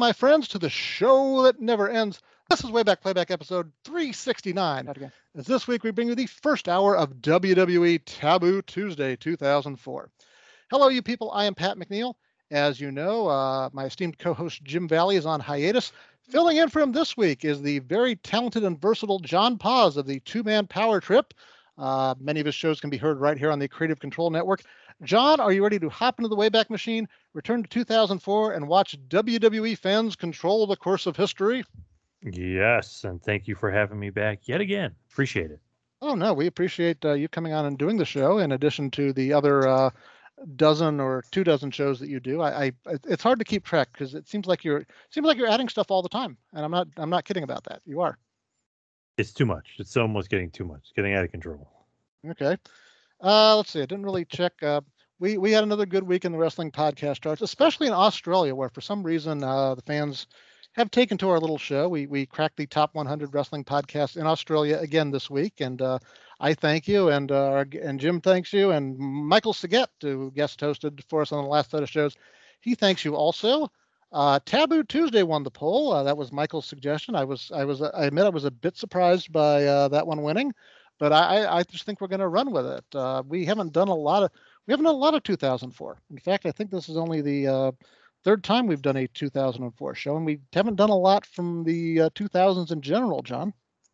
my friends, to the show that never ends. This is Wayback Playback episode 369. As this week we bring you the first hour of WWE Taboo Tuesday 2004. Hello, you people. I am Pat McNeil. As you know, my esteemed co-host Jim Valley is on hiatus. Filling in for him this week is the very talented and versatile John Paz of the Two-Man Power Trip. Many of his shows can be heard right here on the Creative Control Network. John, are you ready to hop into the Wayback Machine, return to 2004, and watch WWE fans control the course of history? Yes, and thank you for having me back yet again. Appreciate it. Oh, no, we appreciate you coming on and doing the show, in addition to the other dozen or 24 shows that you do. It's hard to keep track because it seems like you're adding stuff all the time, and I'm not kidding about that. You are. It's too much. It's almost getting too much. It's getting out of control. Okay. Let's see. I didn't really check. We had another good week in the wrestling podcast charts, especially in Australia, where for some reason the fans have taken to our little show. We cracked the top 100 wrestling podcasts in Australia again this week, and I thank you, and Jim thanks you, and Michael Saget, who guest hosted for us on the last set of shows, he thanks you also. Taboo Tuesday won the poll. That was Michael's suggestion. I admit I was a bit surprised by that one winning, but I just think we're going to run with it. We haven't done a lot of 2004. In fact, I think this is only the third time we've done a 2004 show, and we haven't done a lot from the 2000s in general, John.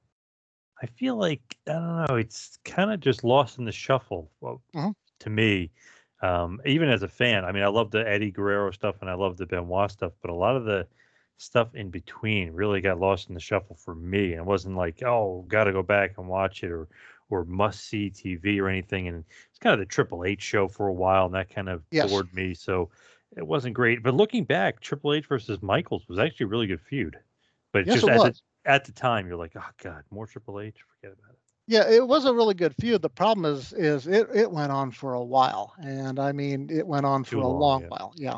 I feel like, I don't know, it's kind of just lost in the shuffle to me. Even as a fan, I mean, I love the Eddie Guerrero stuff and I love the Benoit stuff, but a lot of the stuff in between really got lost in the shuffle for me. And it wasn't like, oh, got to go back and watch it or must see TV or anything. And it's kind of the Triple H show for a while, and that kind of bored me. So it wasn't great. But looking back, Triple H versus Michaels was actually a really good feud. But yes, just at the time, you're like, oh, God, more Triple H? Forget about it. Yeah, it was a really good feud. The problem is it went on for a while, and I mean it went on for a long while. Yeah,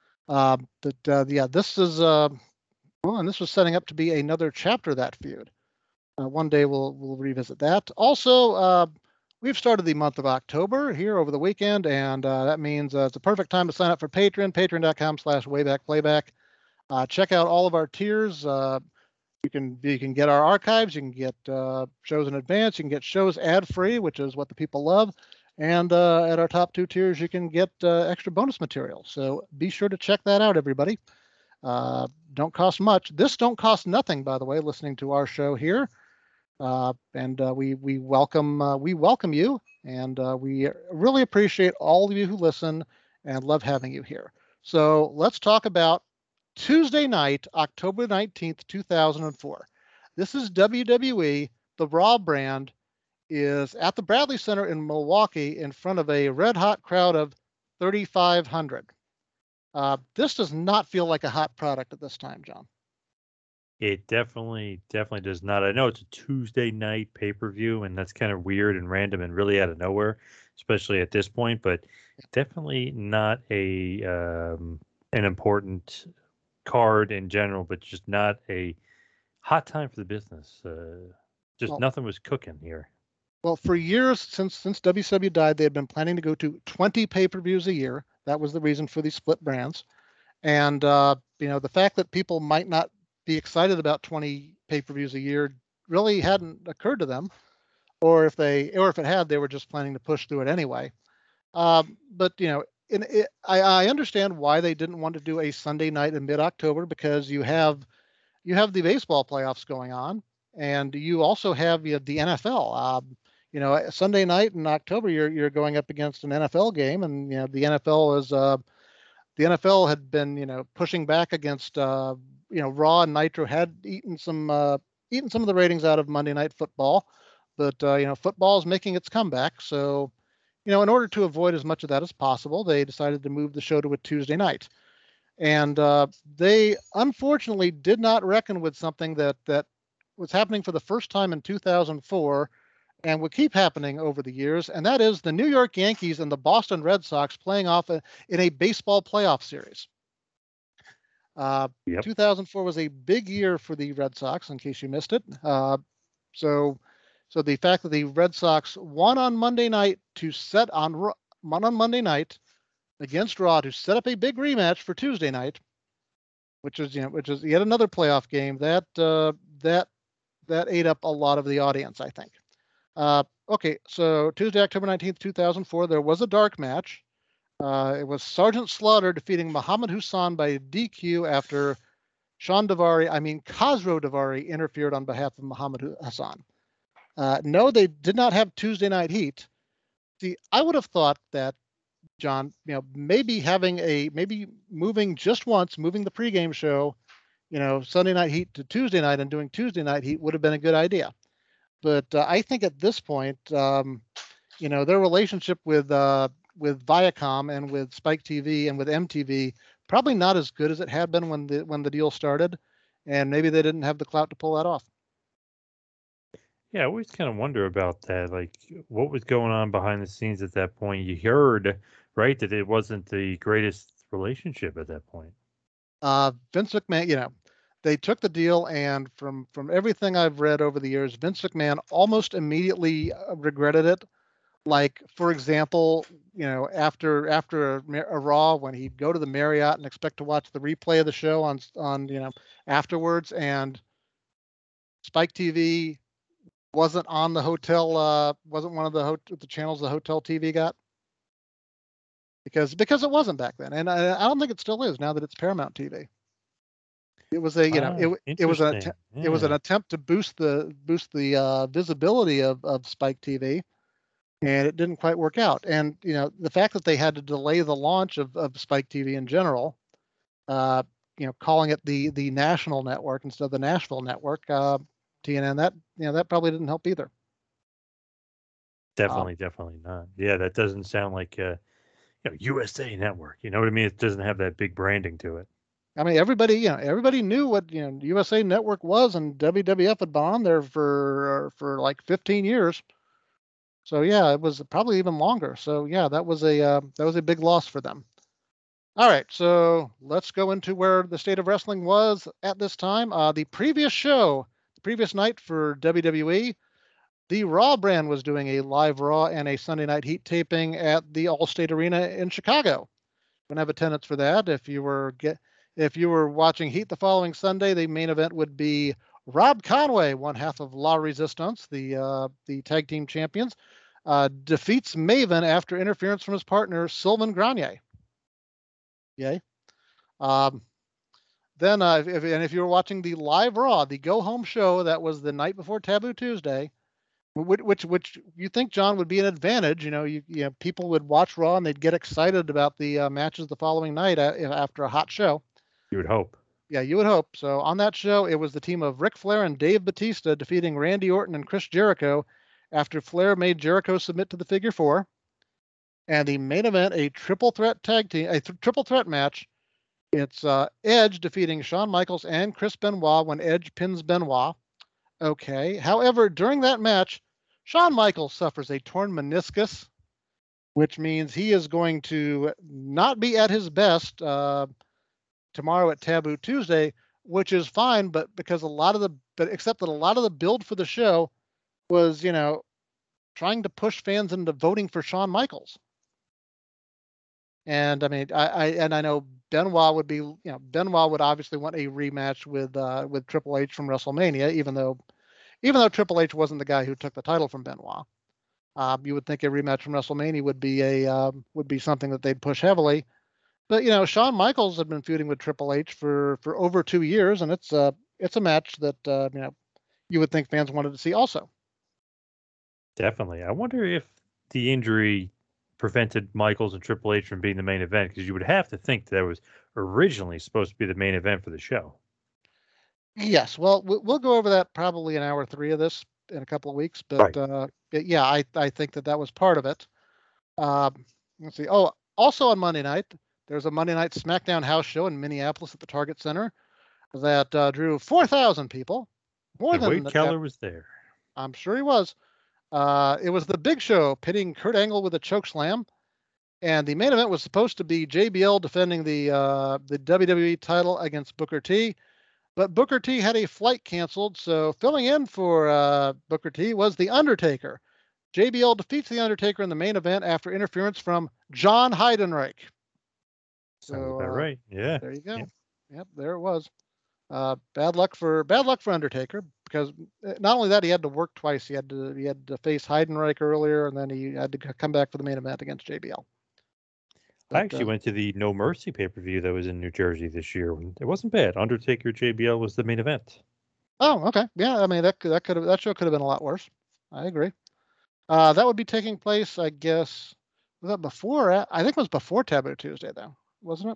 this is and this was setting up to be another chapter of that feud. One day we'll revisit that. Also, we've started the month of October here over the weekend, and that means it's a perfect time to sign up for Patreon. Patreon.com/waybackplayback. Check out all of our tiers. You can get our archives. You can get shows in advance. You can get shows ad-free, which is what the people love. And at our top 2 tiers, you can get extra bonus material. So be sure to check that out, everybody. Don't cost much. This don't cost nothing, by the way, listening to our show here. And we welcome you, and we really appreciate all of you who listen and love having you here. So let's talk about Tuesday night, October 19th, 2004. This is WWE. The Raw brand is at the Bradley Center in Milwaukee in front of a red-hot crowd of 3,500. This does not feel like a hot product at this time, John. It definitely does not. I know it's a Tuesday night pay-per-view, and that's kind of weird and random and really out of nowhere, especially at this point, but definitely not an important card in general, but just not a hot time for the business. Nothing was cooking here. Well, for years since WCW died, they had been planning to go to 20 pay-per-views a year. That was the reason for these split brands. And the fact that people might not be excited about 20 pay-per-views a year really hadn't occurred to them, or if it had, they were just planning to push through it anyway. But I understand why they didn't want to do a Sunday night in mid-October, because you have the baseball playoffs going on, and you also have the NFL. Sunday night in October, you're going up against an NFL game, and the NFL had been pushing back against Raw and Nitro had eaten some of the ratings out of Monday Night Football, but football is making its comeback, so. In order to avoid as much of that as possible, they decided to move the show to a Tuesday night. And they unfortunately did not reckon with something that was happening for the first time in 2004 and would keep happening over the years, and that is the New York Yankees and the Boston Red Sox playing off in a baseball playoff series. 2004 was a big year for the Red Sox, in case you missed it. So the fact that the Red Sox won on Monday night against Raw to set up a big rematch for Tuesday night which is yet another playoff game that ate up a lot of the audience, I think. Okay, so Tuesday, October 19th, 2004, there was a dark match. It was Sergeant Slaughter defeating Muhammad Hassan by DQ after Khosrow Davari interfered on behalf of Muhammad Hassan. No, they did not have Tuesday Night Heat. See, I would have thought that, John, maybe moving the pregame show, Sunday Night Heat to Tuesday night and doing Tuesday Night Heat would have been a good idea. But I think at this point, their relationship with Viacom and with Spike TV and with MTV probably not as good as it had been when the deal started, and maybe they didn't have the clout to pull that off. Yeah, I always kind of wonder about that. Like, what was going on behind the scenes at that point? You heard, right, that it wasn't the greatest relationship at that point. Vince McMahon, they took the deal, and from everything I've read over the years, Vince McMahon almost immediately regretted it. Like, for example, after a Raw, when he'd go to the Marriott and expect to watch the replay of the show on afterwards, and Spike TV wasn't on the hotel, wasn't one of the channels the hotel TV got, because it wasn't back then, and I don't think it still is now that it's Paramount TV. It was it was an attempt to boost the visibility of Spike TV, and it didn't quite work out. And the fact that they had to delay the launch of Spike TV in general, calling it the national network instead of the Nashville network, TNN, that probably didn't help either. Definitely not. Yeah, that doesn't sound like USA Network. You know what I mean? It doesn't have that big branding to it. I mean, everybody knew what USA Network was, and WWF had been on there for like 15 years. So yeah, it was probably even longer. So yeah, that was a big loss for them. All right, so let's go into where the state of wrestling was at this time. The previous night for WWE, the Raw brand was doing a live Raw and a Sunday Night Heat taping at the Allstate Arena in Chicago. We're gonna have attendance for that. If you were watching Heat the following Sunday, the main event would be Rob Conway, one half of La Resistance, the tag team champions, defeats Maven after interference from his partner Sylvain Grenier. Yay. Then, if you were watching the live Raw, the go home show that was the night before Taboo Tuesday, which you think, John, would be an advantage. People would watch Raw and they'd get excited about the matches the following night after a hot show. You would hope. Yeah, you would hope. So on that show, it was the team of Ric Flair and Dave Bautista defeating Randy Orton and Chris Jericho after Flair made Jericho submit to the figure four. And the main event, a triple threat match. It's Edge defeating Shawn Michaels and Chris Benoit when Edge pins Benoit. Okay. However, during that match, Shawn Michaels suffers a torn meniscus, which means he is going to not be at his best tomorrow at Taboo Tuesday, which is fine, but because except that a lot of the build for the show was, trying to push fans into voting for Shawn Michaels. And I mean, I know Benoit would obviously want a rematch with Triple H from WrestleMania, even though Triple H wasn't the guy who took the title from Benoit. You would think a rematch from WrestleMania would be something that they'd push heavily. But Shawn Michaels had been feuding with Triple H for over 2 years, and it's a match that you would think fans wanted to see also. Definitely. I wonder if the injury prevented Michaels and Triple H from being the main event, because you would have to think that was originally supposed to be the main event for the show. Yes. Well, we'll go over that probably in hour 3 of this in a couple of weeks. But right. I think that was part of it. Let's see. Oh, also on Monday night, there's a Monday Night SmackDown house show in Minneapolis at the Target Center that drew 4,000 people. Wade Keller was there. I'm sure he was. It was the Big Show pitting Kurt Angle with a chokeslam, and the main event was supposed to be JBL defending the WWE title against Booker T, but Booker T had a flight canceled, so filling in for Booker T was The Undertaker. JBL defeats The Undertaker in the main event after interference from John Heidenreich. Sounds about right. Yeah. There you go. Yeah. Yep, there it was. Bad luck for Undertaker, because not only that, he had to work twice. He had to face Heidenreich earlier, and then he had to come back for the main event against JBL. I But actually went to the No Mercy pay-per-view that was in New Jersey this year. It wasn't bad. Undertaker JBL was the main event. oh, okay, yeah. I mean, that show could have been a lot worse. I agree. That would be taking place, I guess. Was that before? I think it was before Taboo Tuesday, though, wasn't it?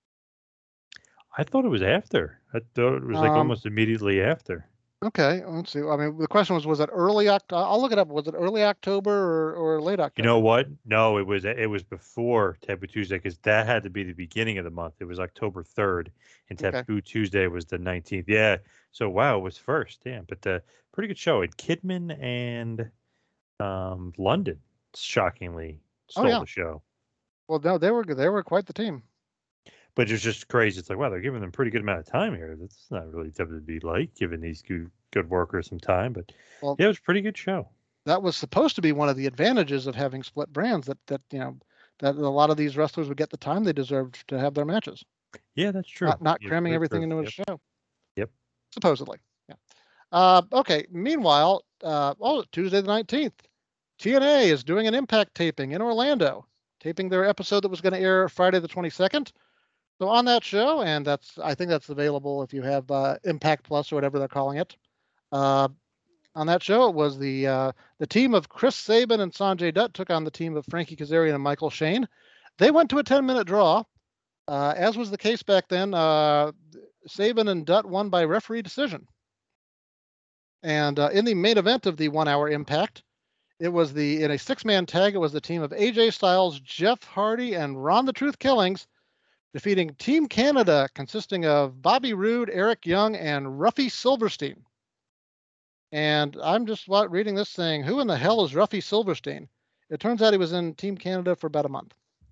I thought it was after. I thought it was like almost immediately after. Okay, let's see. I mean, the question was it early October? I'll look it up. Was it early October or late October? You know what? No, it was before Taboo Tuesday, because that had to be the beginning of the month. It was October 3rd, and Okay. Taboo Tuesday was the 19th. Yeah. So wow, it was first. Yeah, but pretty good show. And Kidman and London shockingly stole the show. Well, no, they were quite the team. But it's just crazy. It's like, wow, they're giving them pretty good amount of time here. That's not really WWE like, giving these good workers some time. But yeah, it was a pretty good show. That was supposed to be one of the advantages of having split brands, that a lot of these wrestlers would get the time they deserved to have their matches. Yeah, that's true. Not cramming everything into a show. Yep. Supposedly. Yeah. Okay. Meanwhile, Tuesday the 19th, TNA is doing an Impact taping in Orlando, taping their episode that was going to air Friday the 22nd. So on that show, and I think that's available if you have Impact Plus or whatever they're calling it. On that show, it was the team of Chris Sabin and Sanjay Dutt took on the team of Frankie Kazarian and Michael Shane. They went to a 10-minute draw. As was the case back then, Sabin and Dutt won by referee decision. And in the main event of the 1 hour Impact, it was in a 6-man tag. It was the team of AJ Styles, Jeff Hardy, and Ron the Truth Killings, defeating Team Canada, consisting of Bobby Roode, Eric Young, and Ruffy Silverstein. And I'm just reading this saying, who in the hell is Ruffy Silverstein? It turns out he was in Team Canada for about a month.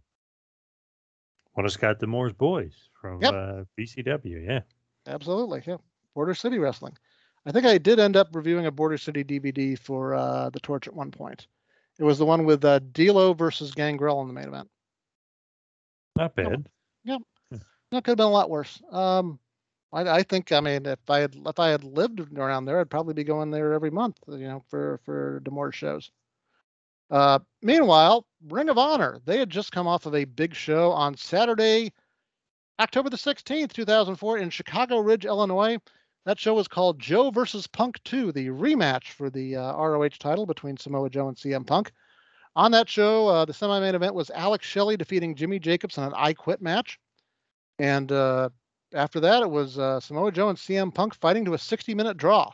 One of Scott D'Amore's boys from BCW, yeah. Absolutely, yeah. Border City Wrestling. I think I did end up reviewing a Border City DVD for the Torch at one point. It was the one with D'Lo versus Gangrel in the main event. Not bad. Yeah. That could have been a lot worse. I think, I mean, if I had lived around there, I'd probably be going there every month, for D'Amore shows. Meanwhile, Ring of Honor, they had just come off of a big show on Saturday, October the 16th, 2004 in Chicago Ridge, Illinois. That show was called Joe versus Punk 2, the rematch for the ROH title between Samoa Joe and CM Punk. On that show, the semi-main event was Alex Shelley defeating Jimmy Jacobs in an I Quit match. And after that, it was Samoa Joe and CM Punk fighting to a 60-minute draw.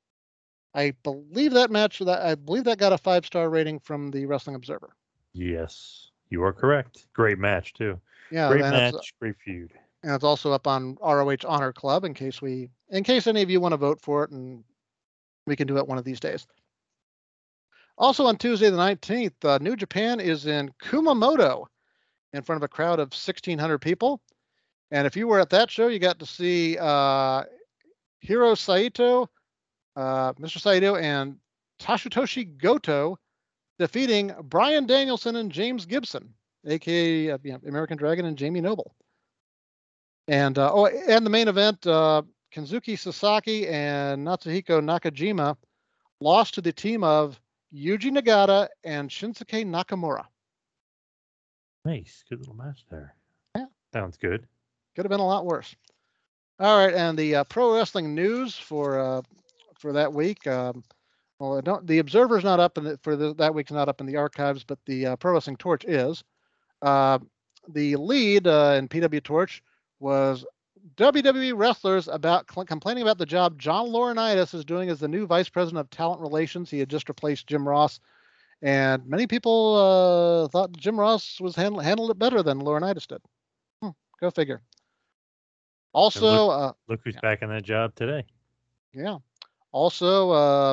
I believe that match, got a 5-star rating from the Wrestling Observer. Yes, you are correct. Great match, too. Yeah, great match, great feud. And it's also up on ROH Honor Club in case any of you want to vote for it, and we can do it one of these days. Also on Tuesday the 19th, New Japan is in Kumamoto in front of a crowd of 1,600 people. And if you were at that show, you got to see Hiro Saito, Mr. Saito, and Tashutoshi Goto defeating Bryan Danielson and James Gibson, aka American Dragon and Jamie Noble. And and the main event, Kensuke Sasaki and Natsuhiko Nakajima lost to the team of Yuji Nagata and Shinsuke Nakamura. Nice, good little match there. Yeah, sounds good. Could have been a lot worse. All right, and the pro wrestling news for that week. The Observer's not up that week's not up in the archives, but the Pro Wrestling Torch is. The lead in PW Torch was WWE wrestlers complaining about the job John Laurinaitis is doing as the new Vice President of Talent Relations. He had just replaced Jim Ross, and many people thought Jim Ross was handled it better than Laurinaitis did. Go figure. Also, look who's back in that job today. Yeah. Also,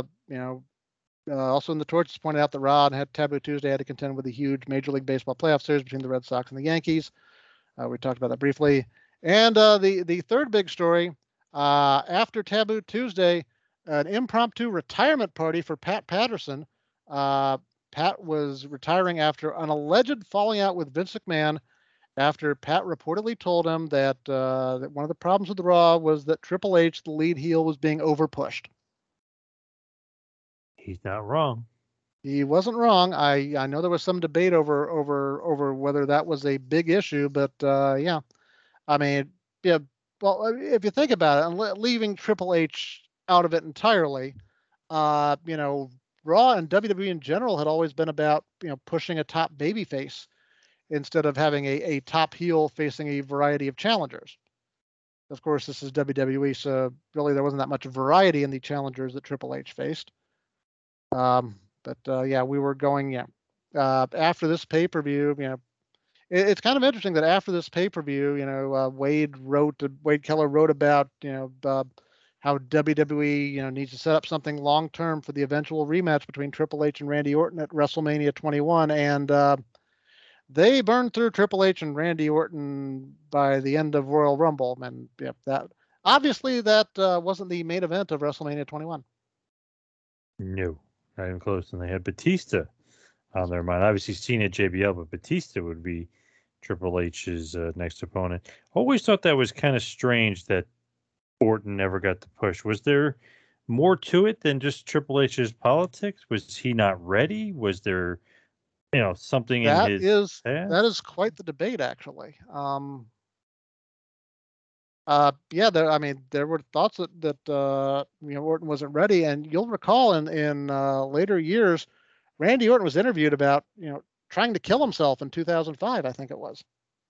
also in the Torch, it's pointed out that Raw and Taboo Tuesday had to contend with a huge Major League Baseball playoff series between the Red Sox and the Yankees. We talked about that briefly. And the third big story, after Taboo Tuesday, an impromptu retirement party for Pat Patterson. Pat was retiring after an alleged falling out with Vince McMahon after Pat reportedly told him that that one of the problems with Raw was that Triple H, the lead heel, was being overpushed. He's not wrong. He wasn't wrong. I know there was some debate over whether that was a big issue, but yeah, I mean, yeah. Well, if you think about it, and leaving Triple H out of it entirely, you know, Raw and WWE in general had always been about pushing a top babyface instead of having a top heel facing a variety of challengers. Of course, this is WWE, so really there wasn't that much variety in the challengers that Triple H faced. But yeah, we were going. Yeah, after this pay per view, it's kind of interesting that after this pay per view, Wade Keller wrote about how WWE needs to set up something long term for the eventual rematch between Triple H and Randy Orton at WrestleMania 21, and they burned through Triple H and Randy Orton by the end of Royal Rumble, and yeah, that obviously that wasn't the main event of WrestleMania 21. No, not even close. And they had Batista on their mind. Obviously, Cena, JBL, but Batista would be Triple H's next opponent. Always thought that was kind of strange that Orton never got the push. Was there more to it than just Triple H's politics? Was he not ready? Was there, something in his past? That is quite the debate, actually. Yeah, there were thoughts that Orton wasn't ready, and you'll recall in later years, Randy Orton was interviewed about trying to kill himself in 2005, I think it was.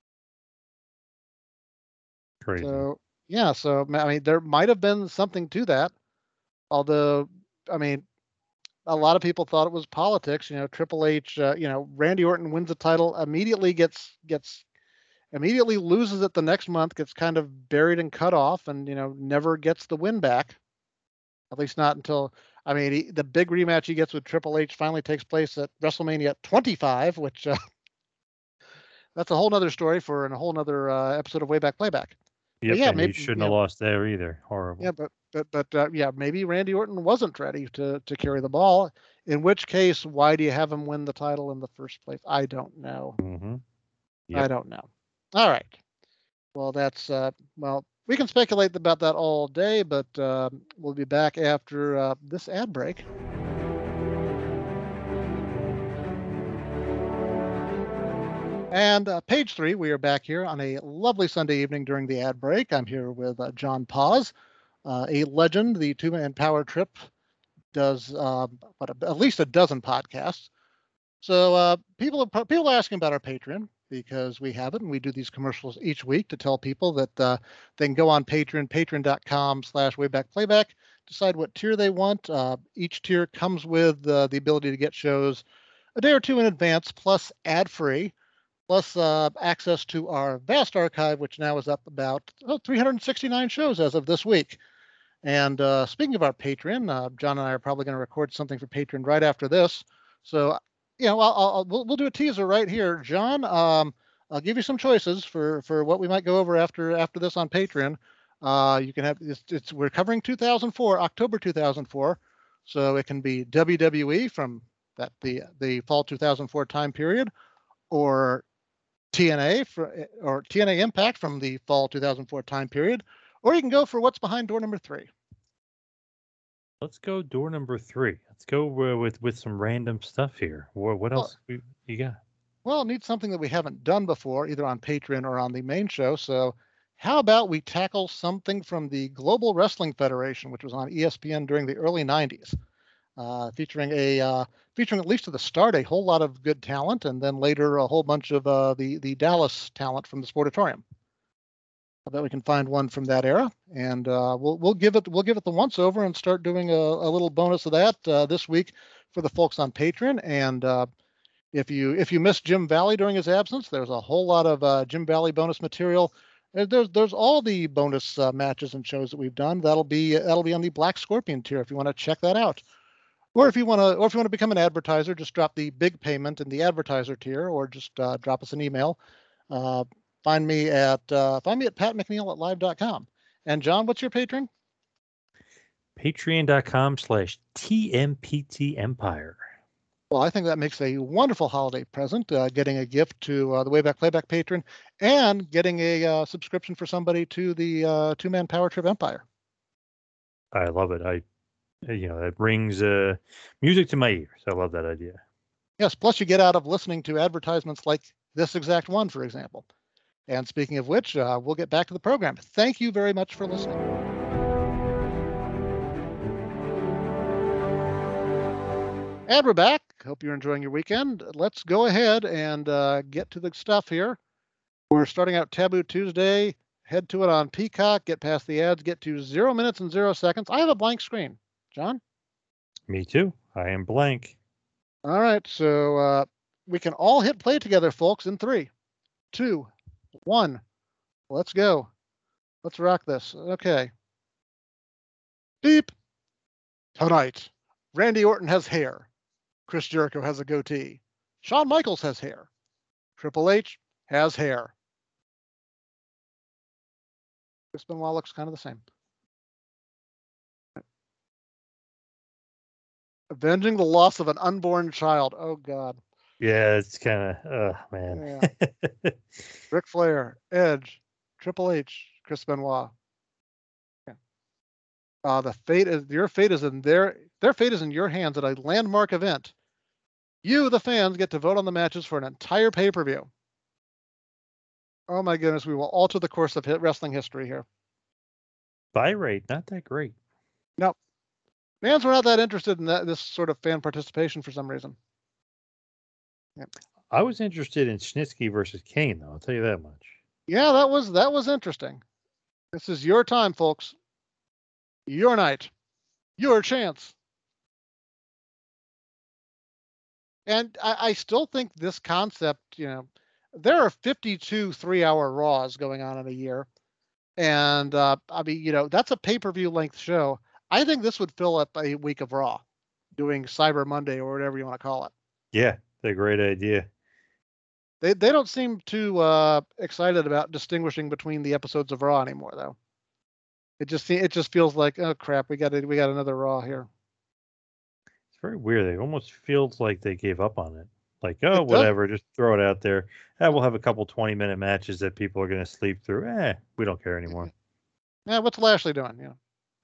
Crazy. So yeah, there might have been something to that, although a lot of people thought it was politics. Triple H, Randy Orton wins the title, immediately immediately loses it the next month, gets kind of buried and cut off, and never gets the win back. At least not until the big rematch he gets with Triple H finally takes place at WrestleMania 25, which that's a whole nother story for a whole nother episode of Way Back Playback. Yep, yeah, maybe he shouldn't have lost there either. Horrible. Yeah, but yeah, maybe Randy Orton wasn't ready to carry the ball. In which case, why do you have him win the title in the first place? I don't know. Mm-hmm. Yep. I don't know. All right. Well, that's we can speculate about that all day, but we'll be back after this ad break. And page 3, we are back here on a lovely Sunday evening during the ad break. I'm here with John Paz, a legend. The Two Man Power Trip does at least a dozen podcasts. So people are asking about our Patreon, because we have it, and we do these commercials each week to tell people that they can go on Patreon, patreon.com/waybackplayback, decide what tier they want. Each tier comes with the ability to get shows a day or two in advance, plus ad-free, plus access to our vast archive, which now is up about 369 shows as of this week. And speaking of our Patreon, John and I are probably going to record something for Patreon right after this. So we'll do a teaser right here, John. I'll give you some choices for what we might go over after this on Patreon. You can have we're covering 2004, October 2004, so it can be WWE from the fall 2004 time period, or TNA or TNA Impact from the fall 2004 time period, or you can go for what's behind door number 3. Let's go door number 3. Let's go with some random stuff here. What else you got? Well, it needs something that we haven't done before, either on Patreon or on the main show. So how about we tackle something from the Global Wrestling Federation, which was on ESPN during the early 90s, featuring at least to the start a whole lot of good talent, and then later a whole bunch of the Dallas talent from the Sportatorium. I bet we can find one from that era, and we'll give it the once over and start doing a little bonus of that this week for the folks on Patreon. And if you missed Jim Valley during his absence, there's a whole lot of Jim Valley bonus material. There's all the bonus matches and shows that we've done. That'll be on the Black Scorpion tier if you want to check that out. Or if you want to become an advertiser, just drop the big payment in the advertiser tier, or just drop us an email. Find me at patmcneil@live.com. And John, what's your Patreon? Patreon.com/TMPT Empire. Well, I think that makes a wonderful holiday present, getting a gift to the Wayback Playback patron and getting a subscription for somebody to the two-man Power Trip Empire. I love it. It brings music to my ears. I love that idea. Yes, plus you get out of listening to advertisements like this exact one, for example. And speaking of which, we'll get back to the program. Thank you very much for listening. And we're back. Hope you're enjoying your weekend. Let's go ahead and get to the stuff here. We're starting out Taboo Tuesday. Head to it on Peacock. Get past the ads. Get to 0 minutes and 0 seconds. I have a blank screen. John? Me too. I am blank. All right. So we can all hit play together, folks, in 3, 2, 1. Let's go. Let's rock this. Okay. Beep. Tonight, Randy Orton has hair. Chris Jericho has a goatee. Shawn Michaels has hair. Triple H has hair. Chris Benoit looks kind of the same. Avenging the loss of an unborn child. Oh, God. Yeah, it's kind of, man. Yeah. Ric Flair, Edge, Triple H, Chris Benoit. Yeah. Your fate is in their fate is in your hands at a landmark event. You, the fans, get to vote on the matches for an entire pay-per-view. Oh my goodness, we will alter the course of wrestling history here. Buy rate, not that great. No. Fans were not that interested in this sort of fan participation for some reason. Yep. I was interested in Snitsky versus Kane, though. I'll tell you that much. Yeah, that was interesting. This is your time, folks. Your night. Your chance. And I still think this concept, there are 52 3-hour Raws going on in a year. And, that's a pay-per-view length show. I think this would fill up a week of Raw, doing Cyber Monday or whatever you want to call it. Yeah, they're a great idea. They don't seem too excited about distinguishing between the episodes of Raw anymore, though. It just feels like, oh crap, we got another Raw here. It's very weird. It almost feels like they gave up on it. Like, oh, whatever, just throw it out there. We'll have a couple 20-minute matches that people are going to sleep through. We don't care anymore. Yeah, what's Lashley doing? Yeah.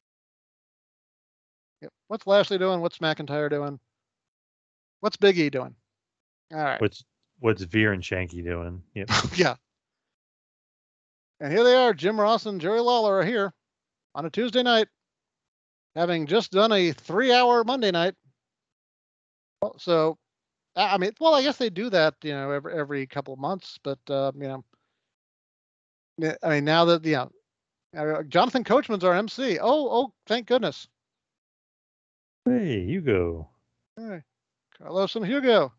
Yep. What's Lashley doing? What's McIntyre doing? What's Big E doing? All right. What's Veer and Shanky doing? Yep. Yeah. And here they are. Jim Ross and Jerry Lawler are here on a Tuesday night, having just done a 3-hour Monday night. So, I guess they do that, every couple of months. But now that Jonathan Coachman's our MC. Oh, thank goodness. Hey, Hugo. Hey, Carlos and Hugo.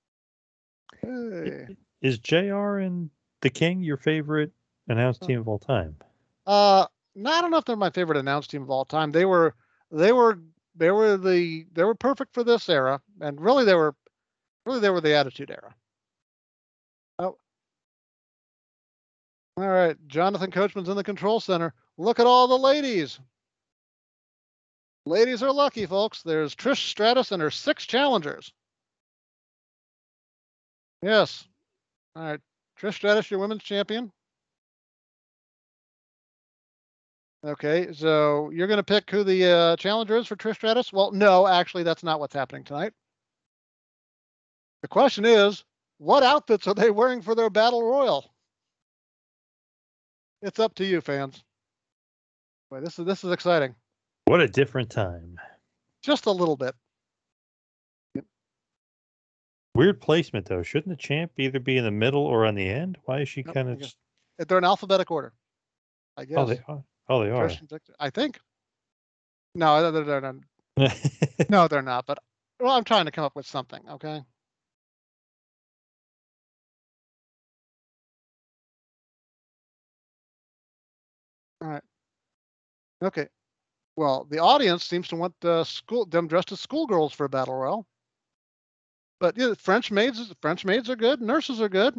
Hey. Is JR and the King your favorite announced team of all time? I don't know if they're my favorite announced team of all time. They were perfect for this era, and really they were the Attitude Era. Oh. All right, Jonathan Coachman's in the control center. Look at all the ladies. Ladies are lucky, folks. There's Trish Stratus and her 6 challengers. Yes. All right. Trish Stratus, your women's champion. Okay, so you're going to pick who the challenger is for Trish Stratus? Well, no, actually, that's not what's happening tonight. The question is, what outfits are they wearing for their Battle Royal? It's up to you, fans. Boy, this is exciting. What a different time. Just a little bit. Weird placement, though. Shouldn't the champ either be in the middle or on the end? Why is she kind of... They're in alphabetic order, I guess. Oh, they are. I think. No, they're not. No, they're not. But I'm trying to come up with something. Okay. All right. Okay. Well, the audience seems to want them dressed as schoolgirls for a battle royal. But French maids are good. Nurses are good.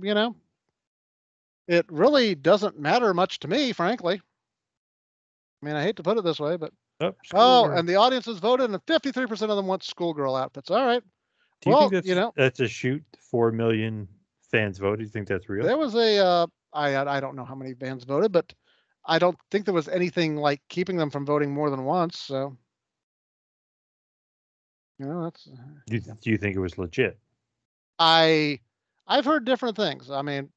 It really doesn't matter much to me, frankly. I hate to put it this way, but and the audience has voted, and 53% of them want schoolgirl outfits. All right. Do you think that's a shoot? 4 million fans voted. Do you think that's real? There was a I don't know how many fans voted, but I don't think there was anything like keeping them from voting more than once. So, that's. Do you think it was legit? I've heard different things. I mean,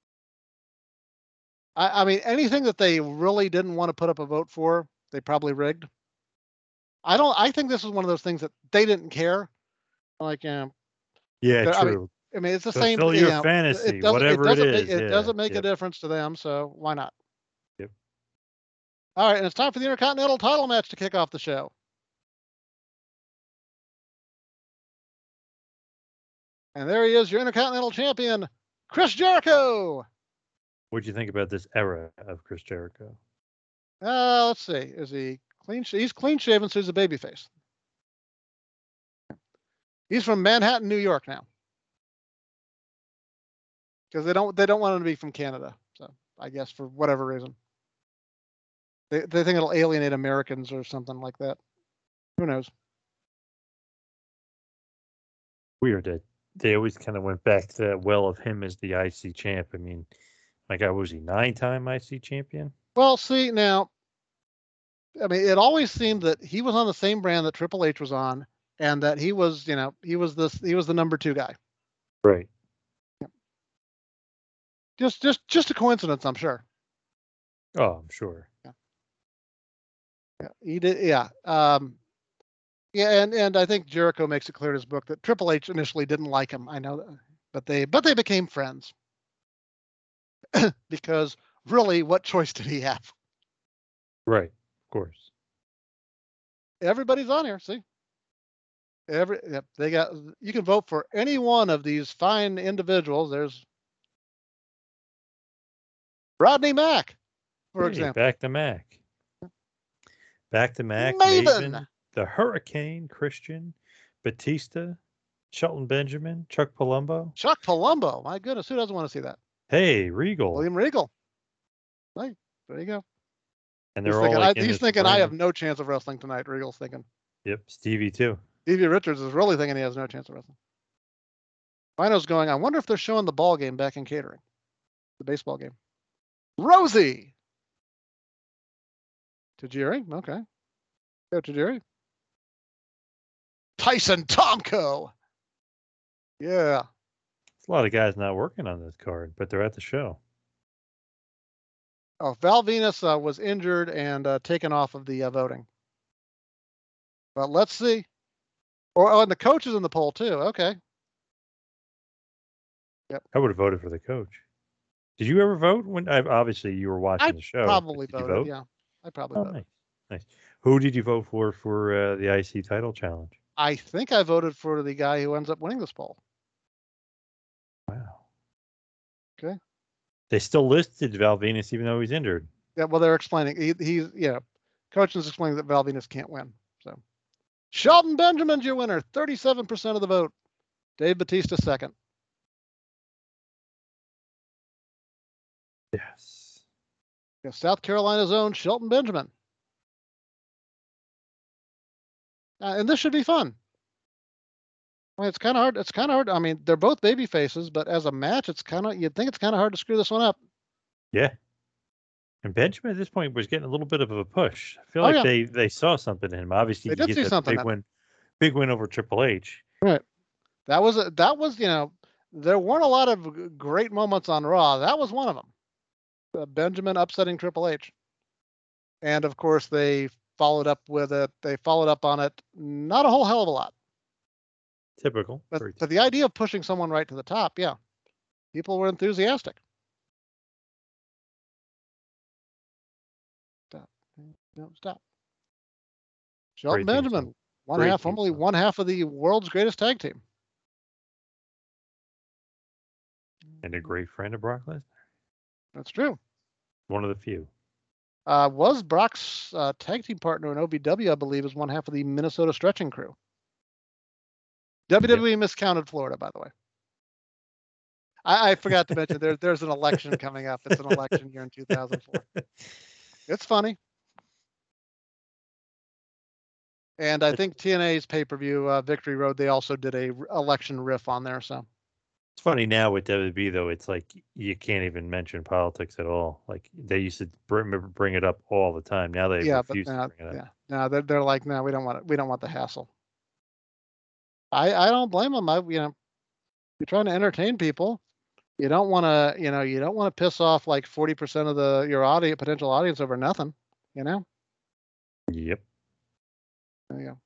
anything that they really didn't want to put up a vote for, they probably rigged. I think this is one of those things that they didn't care. Like, yeah, true. I mean, it's the same. Fulfill your fantasy, whatever it is. It doesn't make a difference to them, so why not? Yep. All right, and it's time for the Intercontinental title match to kick off the show. And there he is, your Intercontinental Champion, Chris Jericho. What'd you think about this era of Chris Jericho? Let's see. Is he clean? He's clean shaven, so he's a babyface. He's from Manhattan, New York now, because they don't want him to be from Canada. So I guess for whatever reason, they think it'll alienate Americans or something like that. Who knows? Weird that they always kind of went back to that well of him as the IC champ. I mean, my God, was he 9-time IC champion? Well, see now, I mean, it always seemed that he was on the same brand that Triple H was on, and that he was the number 2 guy. Right. Just a coincidence, I'm sure. Oh, I'm sure. Yeah, he did. Yeah. Yeah, and I think Jericho makes it clear in his book that Triple H initially didn't like him. I know that, but they became friends. Because really, what choice did he have? Right, of course. Everybody's on here. See, you can vote for any one of these fine individuals. There's Rodney Mack, for example. Back to Mac. Maven. The Hurricane, Christian, Batista, Shelton Benjamin, Chuck Palumbo. Chuck Palumbo, my goodness, who doesn't want to see that? Hey, Regal. William Regal. Hey, there you go. And they're he's thinking I have no chance of wrestling tonight. Regal's thinking. Yep, Stevie too. Stevie Richards is really thinking he has no chance of wrestling. Rhino's going, I wonder if they're showing the ball game back in catering. The baseball game. Rosie. Tajiri, okay. Go Tajiri. Tyson Tomko. Yeah. There's a lot of guys not working on this card, but they're at the show. Oh, Val Venus was injured and taken off of the voting. But let's see. And the coach is in the poll too. Okay. Yep. I would have voted for the coach. Did you ever vote? Obviously you were watching the show. Probably voted. Yeah, I probably voted. Nice. Who did you vote for the IC title challenge? I think I voted for the guy who ends up winning this poll. Wow. Okay. They still listed Val Venus even though he's injured. Yeah, well, they're explaining. Coach is explaining that Val Venus can't win. So, Shelton Benjamin's your winner, 37% of the vote. Dave Batista second. Yes. Yeah, South Carolina's own Shelton Benjamin. And this should be fun. I mean, it's kind of hard. I mean, they're both baby faces, but as a match, you'd think it's kind of hard to screw this one up. Yeah. And Benjamin at this point was getting a little bit of a push. I feel like they saw something in him. Obviously, they did see something. Big win over Triple H. Right. That was there weren't a lot of great moments on Raw. That was one of them. Benjamin upsetting Triple H. And of course, they followed up with it. They followed up on it. Not a whole hell of a lot. Typical. But the idea of pushing someone right to the top, yeah. People were enthusiastic. Stop. Shelton Benjamin, one half of the world's greatest tag team. And a great friend of Brock Lesnar. That's true. One of the few. Was Brock's tag team partner in OVW, I believe, is one half of the Minnesota Stretching Crew. WWE miscounted Florida, by the way. I forgot to mention there's an election coming up. It's an election year in 2004. It's funny. And I think TNA's pay-per-view, Victory Road, they also did a election riff on there. So It's funny now with WWE though. It's like you can't even mention politics at all. Like they used to bring it up all the time. Now they yeah, but refuse to now, bring it up. yeah, now they're like, no, we don't want it. We don't want the hassle. I don't blame them. You're trying to entertain people. You don't want to, you don't want to piss off like 40% of your audience, potential audience over nothing. You know. Yep. Yeah.